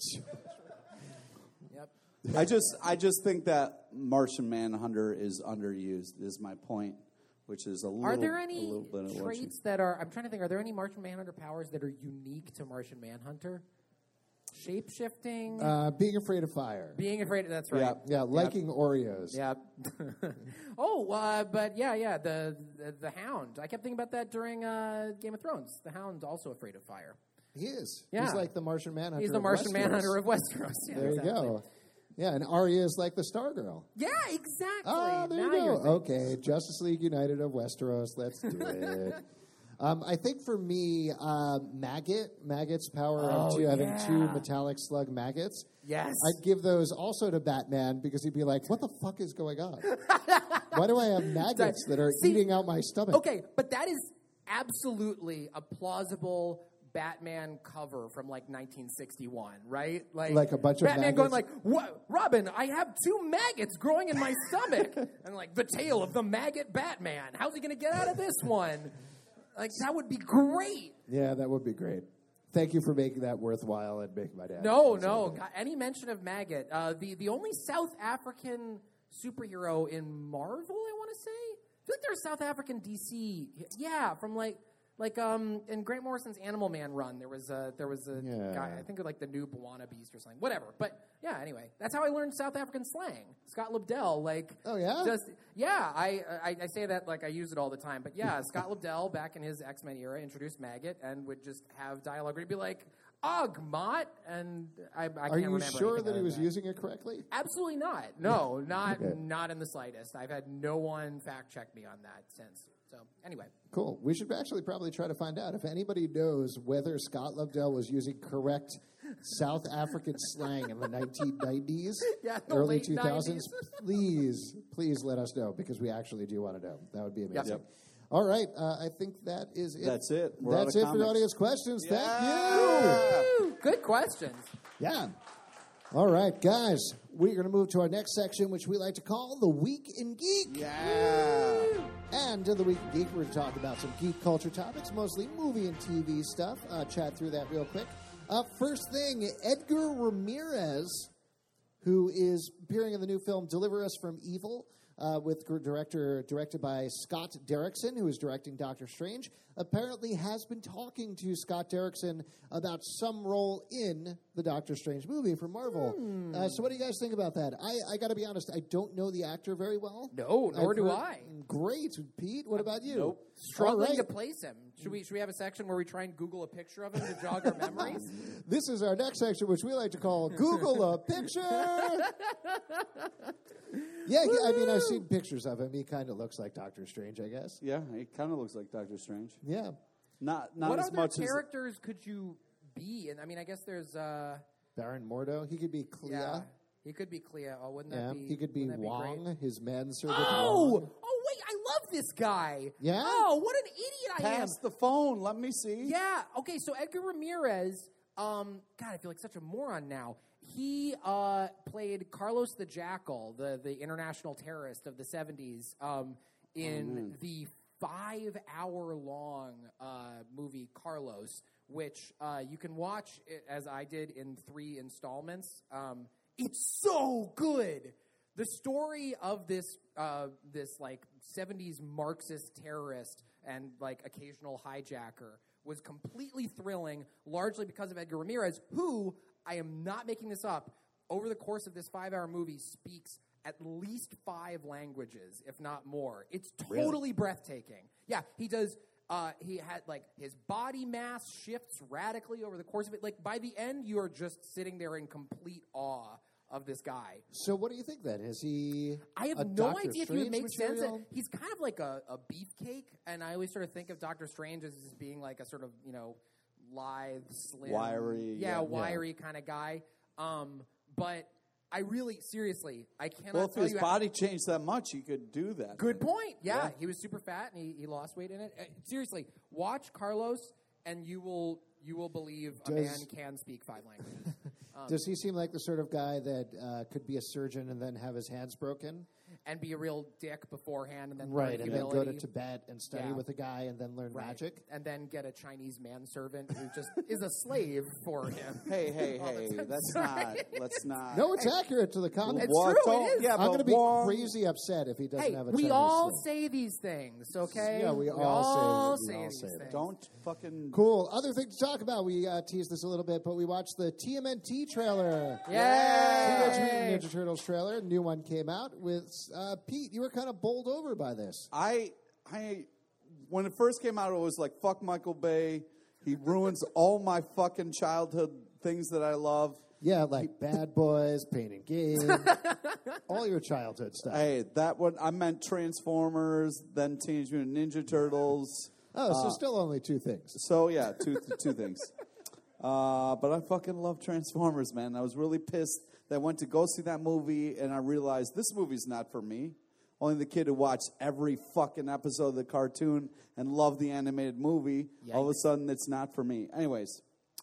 Yep. I just think that Martian Manhunter is underused, is my point, which is a little Are there any a little bit of traits that are, I'm trying to think, are there any Martian Manhunter powers that are unique to Martian Manhunter? Shape-shifting? Being afraid of fire. Being afraid, that's right. Yeah, liking Oreos. Yeah. But the Hound. I kept thinking about that during Game of Thrones. The Hound's also afraid of fire. He is. Yeah. He's like the Martian Manhunter. He's the of Martian Westeros. Manhunter of Westeros. Yeah, There exactly. you go. Yeah, and Arya is like the Stargirl. Yeah, exactly. Oh, there Now you you're go. thinking. Okay, Justice League United of Westeros. Let's do it. I think for me, Maggot's power of having two metallic slug maggots. Yes. I'd give those also to Batman because he'd be like, what the fuck is going on? Why do I have maggots that are eating out my stomach? Okay, but that is absolutely a plausible Batman cover from, like, 1961, right? Like a bunch of Batman going maggots. like, "What, Robin? I have 2 maggots growing in my stomach," and, like, the tale of the maggot Batman. How's he going to get out of this one? Like, that would be great. Yeah, that would be great. Thank you for making that worthwhile and making my dad. No. God, any mention of maggot? The only South African superhero in Marvel, I want to say. I feel like there's a South African DC. Yeah, from like Like in Grant Morrison's Animal Man run, there was a Yeah. guy, I think like the new Buona Beast or something. Whatever. But yeah, anyway, that's how I learned South African slang. Scott Lobdell, like Oh, yeah? I say that like I use it all the time. But yeah, Scott Lobdell back in his X-Men era introduced Maggot and would just have dialogue where he'd be like, "Ugh, Mott," and I Are can't you remember sure anything that he other was than using it correctly? Absolutely not. No, not Okay. not in the slightest. I've had no one fact check me on that since. So anyway, Cool. We should actually probably try to find out if anybody knows whether Scott Lobdell was using correct South African slang in the 1990s, Yeah, the early late 2000s. 90s. Please let us know because we actually do want to know. That would be amazing. Yep. All right. I think that is it. That's it. We're out That's of it for comics. audience questions. Thank Yeah. you. Woo, good questions. Yeah. All right, guys. We're going to move to our next section, which we like to call the Week in Geek. Yeah. And in the Week in Geek, we're going to talk about some geek culture topics, mostly movie and TV stuff. Chat through that real quick. First thing, Edgar Ramirez, who is appearing in the new film Deliver Us from Evil, directed by Scott Derrickson, who is directing Doctor Strange, apparently has been talking to Scott Derrickson about some role in the Doctor Strange movie for Marvel. So what do you guys think about that? I got to be honest, I don't know the actor very well. No, nor I've do heard- I. Great. Pete, what about you? Nope. Struggling All to right. place him. Should we have a section where we try and Google a picture of him to jog our memories? This is our next section, which we like to call Google a Picture. I mean, I've seen pictures of him. He kind of looks like Doctor Strange, I guess. Yeah, he kind of looks like Doctor Strange. Yeah. Not What as other much characters could you be? And I mean, I guess there's Baron Mordo. He could be Clea. yeah, he could be Clea. Oh, wouldn't Yeah. that be? He could be wouldn't that Wong, great? his manservant. Oh, Wong. wait! I love this guy. Yeah? Oh, what an idiot I am. Pass the phone. Let me see. Yeah. Okay. So Edgar Ramirez. God, I feel like such a moron now. He played Carlos the Jackal, the international terrorist of the 70s, in the 5-hour-long movie Carlos, which you can watch as I did in 3 installments. It's so good. The story of this like 70s Marxist terrorist and like occasional hijacker was completely thrilling, largely because of Edgar Ramirez, who, I am not making this up, over the course of this 5-hour movie speaks at least 5 languages, if not more. It's totally breathtaking. Yeah, he does. He had like his body mass shifts radically over the course of it. Like by the end, you are just sitting there in complete awe of this guy. So what do you think then? Is he I have a no Doctor idea if he would Strange make sense. material? He's kind of like a beefcake, and I always sort of think of Doctor Strange as being like a sort of, lithe, slim, Wiry, yeah. wiry kind of guy. But I really, seriously, I cannot Well, if tell his you. body changed that much, he could do that. Good point. Yeah, Yeah. he was super fat and he lost weight in it. Seriously, watch Carlos, and you will believe a man can speak 5 languages. Does he seem like the sort of guy that could be a surgeon and then have his hands broken? And be a real dick beforehand, and then Right, learn and then humility. go to Tibet and study Yeah. with a guy and then learn Right. magic? And then get a Chinese manservant who just is a slave for him. Hey, all the time. let's not. No, it's accurate to the comic. It's true, it is. Yeah, I'm going to but be Wong- crazy upset if he doesn't Hey, have a we Chinese all slave. say these things, okay? Yeah, we all all say- we say all these say them. things. Don't fucking. Cool. Other thing to talk about, we teased this a little bit, but we watched the TMNT trailer. Yay! Teenage Mutant Ninja Turtles trailer. New one came out with Pete. You were kind of bowled over by this. I when it first came out, it was like, fuck Michael Bay. He ruins all my fucking childhood things that I love. Yeah, like Bad Boys, Pain and Gain, all your childhood stuff. Hey, that one, I meant Transformers, then Teenage Mutant Ninja Turtles. So still only 2 things. So, yeah, two things. But I fucking love Transformers, man. I was really pissed that I went to go see that movie, and I realized this movie's not for me. Only the kid who watched every fucking episode of the cartoon and loved the animated movie, all of a sudden it's not for me. Anyways,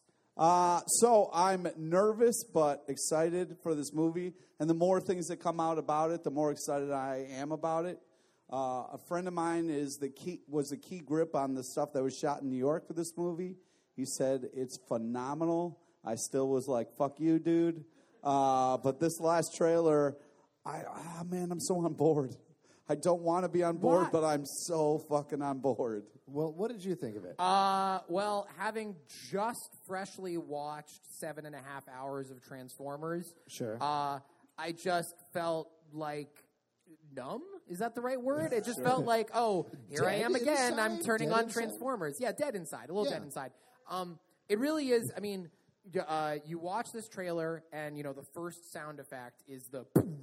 so I'm nervous but excited for this movie, and the more things that come out about it, the more excited I am about it. A friend of mine was the key grip on the stuff that was shot in New York for this movie. He said it's phenomenal. I still was like, fuck you, dude. But this last trailer, man, I'm so on board. I don't want to be on board, Why? but I'm so fucking on board. Well, what did you think of it? Well, having just freshly watched 7.5 hours of Transformers, Sure. I just felt like numb. Is that the right word? It just felt like, oh, here I Dead am again. I'm inside? turning Dead on inside? Transformers. Yeah, dead inside. A little Yeah. dead inside. It really is. I mean, you watch this trailer, and the first sound effect is the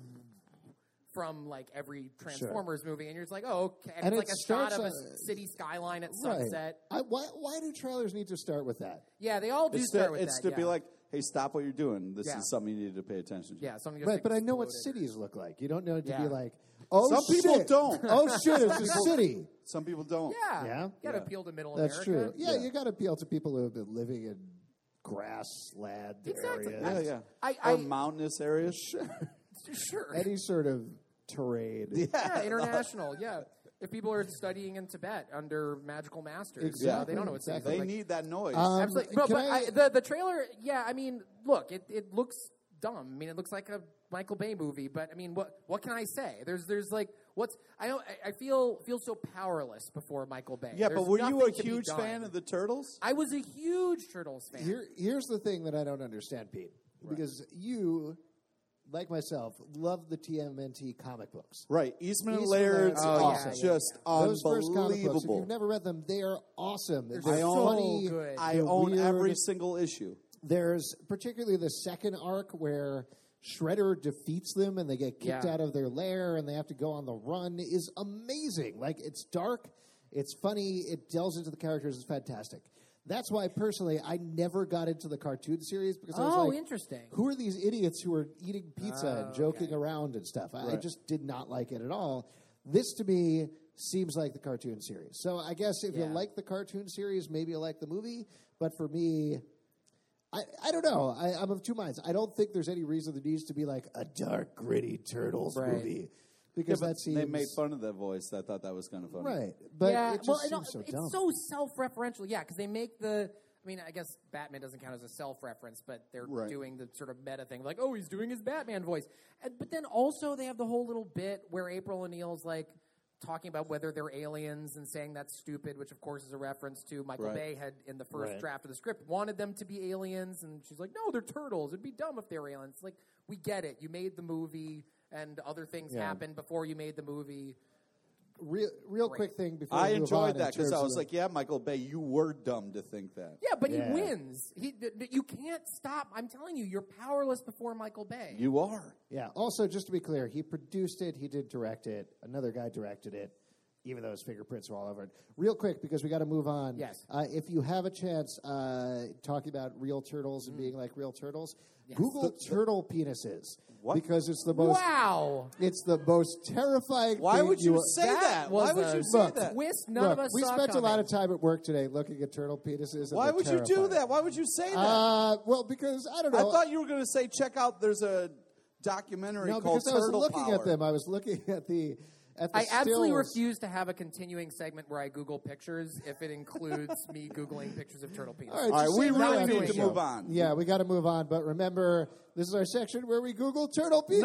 from like every Transformers movie, and you're just like, oh, okay. And it's like a shot of a city skyline at sunset. Why do trailers need to start with that? Yeah, they all do It's start to, with it's that. to be like, hey, stop what you're doing. This Yeah. is something you need to pay attention to. yeah, something just Right, but I know what exploded. cities look like. You don't know to Yeah. be like, oh, Some people shit. don't. Oh, shit, it's a city. Some people don't. Yeah, Yeah? you got to Yeah. appeal to Middle That's America. true. Yeah, you got to appeal to people who have been living in grassland Exactly. areas. Yeah. I- or mountainous areas. Sure. Any sort of terrain. Yeah, international. Yeah, if people are studying in Tibet under magical masters, Exactly, they don't know what's exactly. They like, need that noise. absolutely. No, can but the trailer. Yeah, I mean, look, it looks dumb. I mean, it looks like a Michael Bay movie. But I mean, what can I say? There's like I feel so powerless before Michael Bay. yeah, There's but were you a nothing to be huge done. fan of the Turtles? I was a huge Turtles fan. Here's the thing that I don't understand, Pete. Because you, like myself, love the TMNT comic books. Right. Eastman and Eastman and Laird's Laird. are Yeah, just Those first comic books, if unbelievable. you've never read them, they are awesome. They're I own- funny. good. I they're own weird. every single issue. There's particularly the second arc where Shredder defeats them and they get kicked Yeah. out of their lair and they have to go on the run is amazing. Like, it's dark, it's funny, it delves into the characters, it's fantastic. That's why, personally, I never got into the cartoon series because I was Oh, like, interesting. who are these idiots who are eating pizza and joking okay. around and stuff? I Right. just did not like it at all. This, to me, seems like the cartoon series. So I guess if you Yeah. like the cartoon series, maybe you like the movie. But for me, I don't know. I'm of two minds. I don't think there's any reason there needs to be like a dark, gritty Turtles Right. movie. Because that seems... They made fun of that voice. I thought that was kind of funny. Right. But yeah, it just well, seems so dumb. it's so self-referential. Yeah, because they make the. I mean, I guess Batman doesn't count as a self-reference, but they're Right. doing the sort of meta thing, like, oh, he's doing his Batman voice. But then also they have the whole little bit where April O'Neil's like talking about whether they're aliens and saying that's stupid, which of course is a reference to Michael Right. Bay had in the first Right. draft of the script wanted them to be aliens, and she's like, no, they're turtles. It'd be dumb if they were aliens. Like, we get it. You made the movie, and other things Yeah. happened before you made the movie. Real Great. quick thing before I we move enjoyed on in that because terms I of was the- like, yeah, Michael Bay, you were dumb to think that. Yeah, but Yeah. he wins. You can't stop. I'm telling you, you're powerless before Michael Bay. You are. Yeah. Also, just to be clear, he produced it. He did direct it. Another guy directed it, even though his fingerprints were all over it. Real quick, because we got to move on. Yes. If you have a chance, talking about real turtles and being like real turtles, Yes. Google turtle penises. What? Because it's the most. Wow. It's the most terrifying. Why thing would you say That that? was Why would a you say Look, that? twist none Look, of us we saw spent a lot coming. of time at work today looking at turtle penises. And Why they're would you do terrifying. that? Why would you say that? Well, because I don't I know. thought you were going to say, check out, there's a documentary no, called because I was Turtle looking Power. at them. I was looking at the. I absolutely stills. refuse to have a continuing segment where I Google pictures if it includes me Googling pictures of turtle penis. All right, All right, just we save it really for need after to the show. move on. Yeah, we got to move on. But remember, this is our section where we Google turtle penises.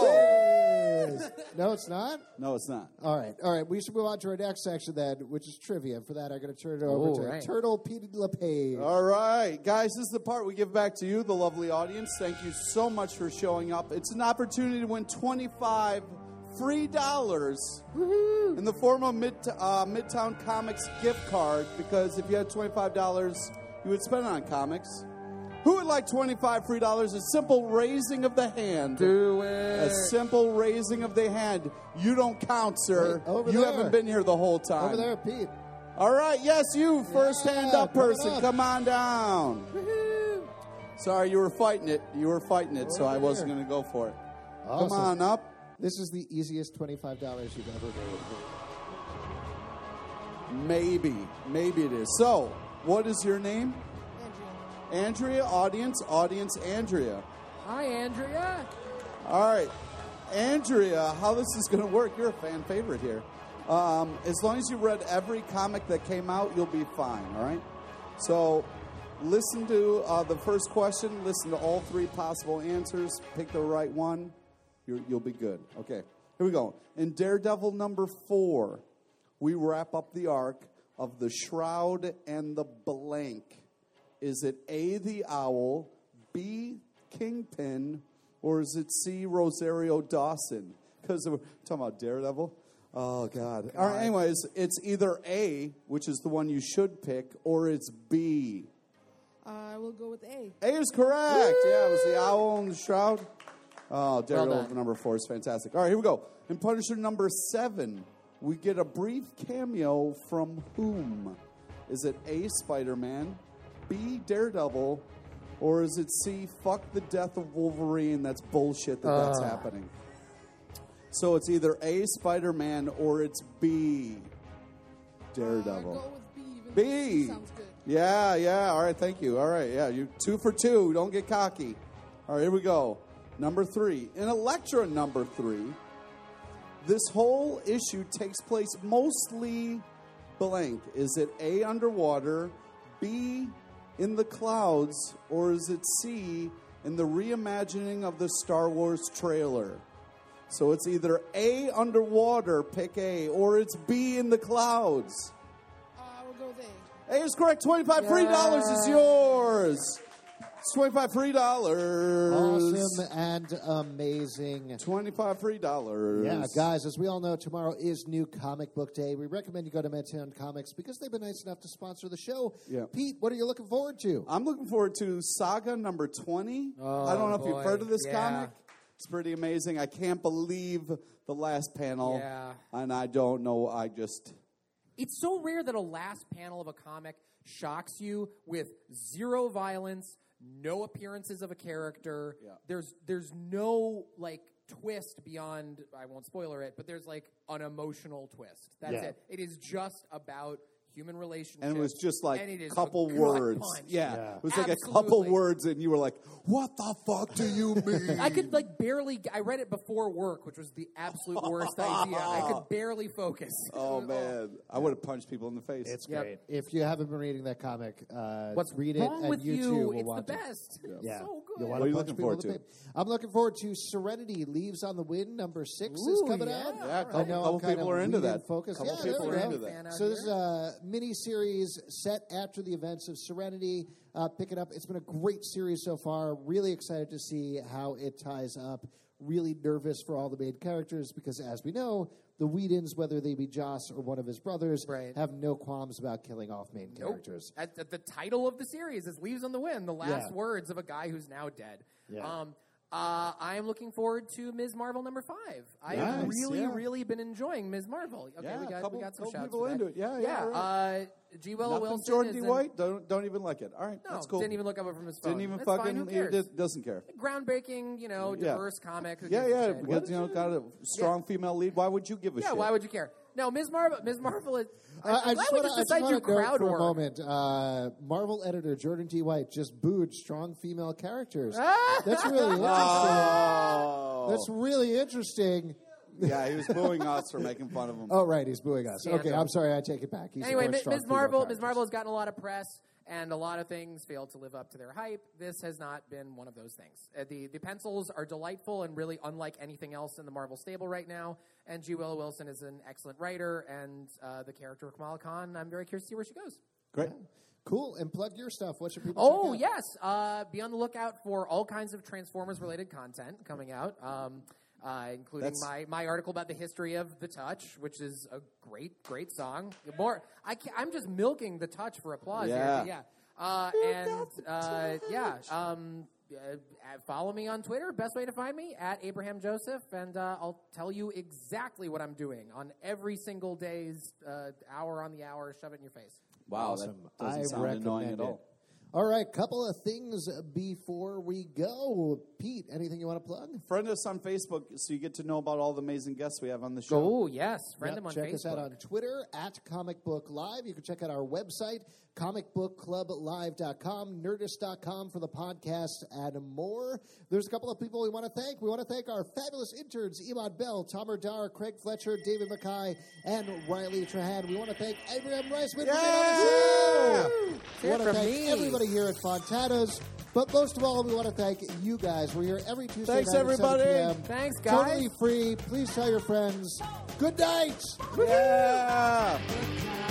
No! No, it's not? No, it's not. All right. We should move on to our next section then, which is trivia. For that, I'm going to turn it over Oh, to right. Turtle Pete LePage. All right, guys, this is the part we give back to you, the lovely audience. Thank you so much for showing up. It's an opportunity to win 25 free dollars in the form of Midtown Comics gift card, because if you had $25, you would spend it on comics. Who would like 25 free dollars? A simple raising of the hand. Do A it. simple raising of the hand. You don't count, sir. Wait, over you there. haven't been here the whole time. Over there, Pete. All right, yes, you, first Yeah, hand up come on person, up. come on down. Sorry, you were fighting it. You were fighting it, so I Over wasn't here. going to go for it. Awesome. Come on up. This is the easiest $25 you've ever made. Maybe it is. So, what is your name? Andrea. Andrea, audience, Andrea. Hi, Andrea. All right, Andrea, how this is going to work, you're a fan favorite here. As long as you read every comic that came out, you'll be fine, all right? So, listen to the first question, listen to all three possible answers, pick the right one, you'll be good. Okay, here Here we go. In Daredevil number 4, we wrap up the arc of the Shroud and the Blank. Is it A, the Owl, B, Kingpin, or is it C, Rosario Dawson? Because we're talking about Daredevil. Oh, God. All right, anyways, it's either A, which is the one you should pick, or it's B. I will go with A. A is correct. Woo! Yeah, it was the Owl and the Shroud. Oh, Daredevil done. number 4 is fantastic. All right, here we go. In Punisher number 7, we get a brief cameo from whom? Is it A, Spider-Man, B, Daredevil, or is it C, fuck the death of Wolverine? That's bullshit that's happening. So it's either A, Spider-Man, or it's B, Daredevil. Go with B. Even B. Sounds good. Yeah. All right, thank you. All right, yeah, you 2 for 2. Don't get cocky. All right, here we go. Number 3. In Elektra number 3, this whole issue takes place mostly blank. Is it A, underwater, B, in the clouds, or is it C, in the reimagining of the Star Wars trailer? So it's either A, underwater, pick A, or it's B, in the clouds. I will go with A. A is correct. $25 free dollars is yours. It's $25 free dollars. Awesome and amazing. $25 free dollars. Yeah, guys, as we all know, tomorrow is New Comic Book Day. We recommend you go to Midtown Comics because they've been nice enough to sponsor the show. Yeah. Pete, what are you looking forward to? I'm looking forward to Saga number 20. I don't know if you've heard of this comic. It's pretty amazing. I can't believe the last panel. Yeah. And I don't know. It's so rare that a last panel of a comic shocks you with zero violence, no appearances of a character. Yeah. There's no like twist beyond, I won't spoiler it, but there's like an emotional twist. That's it. It is just about human relationships. And it was just like a couple gut words. punch. Yeah. It was like a Absolutely. couple words, and you were like, what the fuck do you mean? I could like barely. I read it before work, which was the absolute worst idea. I could barely focus. Oh man, I would have punched people in the face. It's great. If you haven't been reading that comic, What's read it, wrong and with you you? too will It's the want to. best. Yeah. So good. You'll What want are you punch looking people forward in the face. I'm looking forward to Serenity Leaves on the Wind. Number 6 is Ooh, coming yeah. out. Yeah, a I couple- know couple I'm kind people of are into leading that. Focus. Couple Yeah, people there are we into go. that. So this is a mini-series set after the events of Serenity. Pick it up. It's been a great series so far. Really excited to see how it ties up. Really nervous for all the main characters because, as we know, the Whedons, whether they be Joss or one of his brothers, have no qualms about killing off main characters. At the title of the series is Leaves on the Wind, the last words of a guy who's now dead. Yeah. I am looking forward to Ms. Marvel number 5. I have really been enjoying Ms. Marvel. Okay, Yeah, we got some couple shouts people for that. into it. Yeah, right. G. Willow Nothing Wilson Jordan is D. in- White. Don't even like it. All right, No, that's cool. didn't even look up it from his phone. Didn't even That's fucking. fine, who cares? Doesn't care. Groundbreaking, diverse comic. Who Yeah, gives a yeah. shit? Because got a strong female lead. Why would you give a shit? Yeah, why would you care? No, Ms. Marvel is. I just want to do note crowd for a work. moment. Marvel editor Jordan T. White just booed strong female characters. Ah! That's really interesting. Oh. That's really interesting. Yeah, he was booing us for making fun of him. Oh, right, he's booing us. Scandal. Okay, I'm sorry, I take it back. He Anyway, supports strong Ms. female Marvel characters. has gotten a lot of press, and a lot of things failed to live up to their hype. This has not been one of those things. The pencils are delightful and really unlike anything else in the Marvel stable right now. And G. Willow Wilson is an excellent writer, and the character of Kamala Khan, I'm very curious to see where she goes. Great. Cool, and plug your stuff. What should people Oh, check out? yes. Be on the lookout for all kinds of Transformers-related content coming out, including my article about the history of The Touch, which is a great song. I'm just milking The Touch for applause Yeah. here. Follow me on Twitter. Best way to find me, at Abraham Joseph, and I'll tell you exactly what I'm doing on every single day's hour on the hour, shove it in your face. Wow, Awesome. that doesn't I sound annoying recommend at all. All right, couple of things before we go. Pete, anything you want to plug? Friend us on Facebook so you get to know about all the amazing guests we have on the show. Oh, yes. Friend Yep, them on check Facebook. us out on Twitter at Comic Book Live. You can check out our website, comicbookclublive.com, nerdist.com for the podcast and more. There's a couple of people we want to thank. We want to thank our fabulous interns, Emad Bell, Tomer Dar, Craig Fletcher, David Mackay, and Riley Trahan. We want to thank Abraham Reisman for being on the show. We want to thank everybody here at Fontana's. But most of all, we want to thank you guys. We're here every Tuesday Thanks, night at 7 everybody. p.m. Thanks, guys. Totally free. Please tell your friends. Good night. Yeah.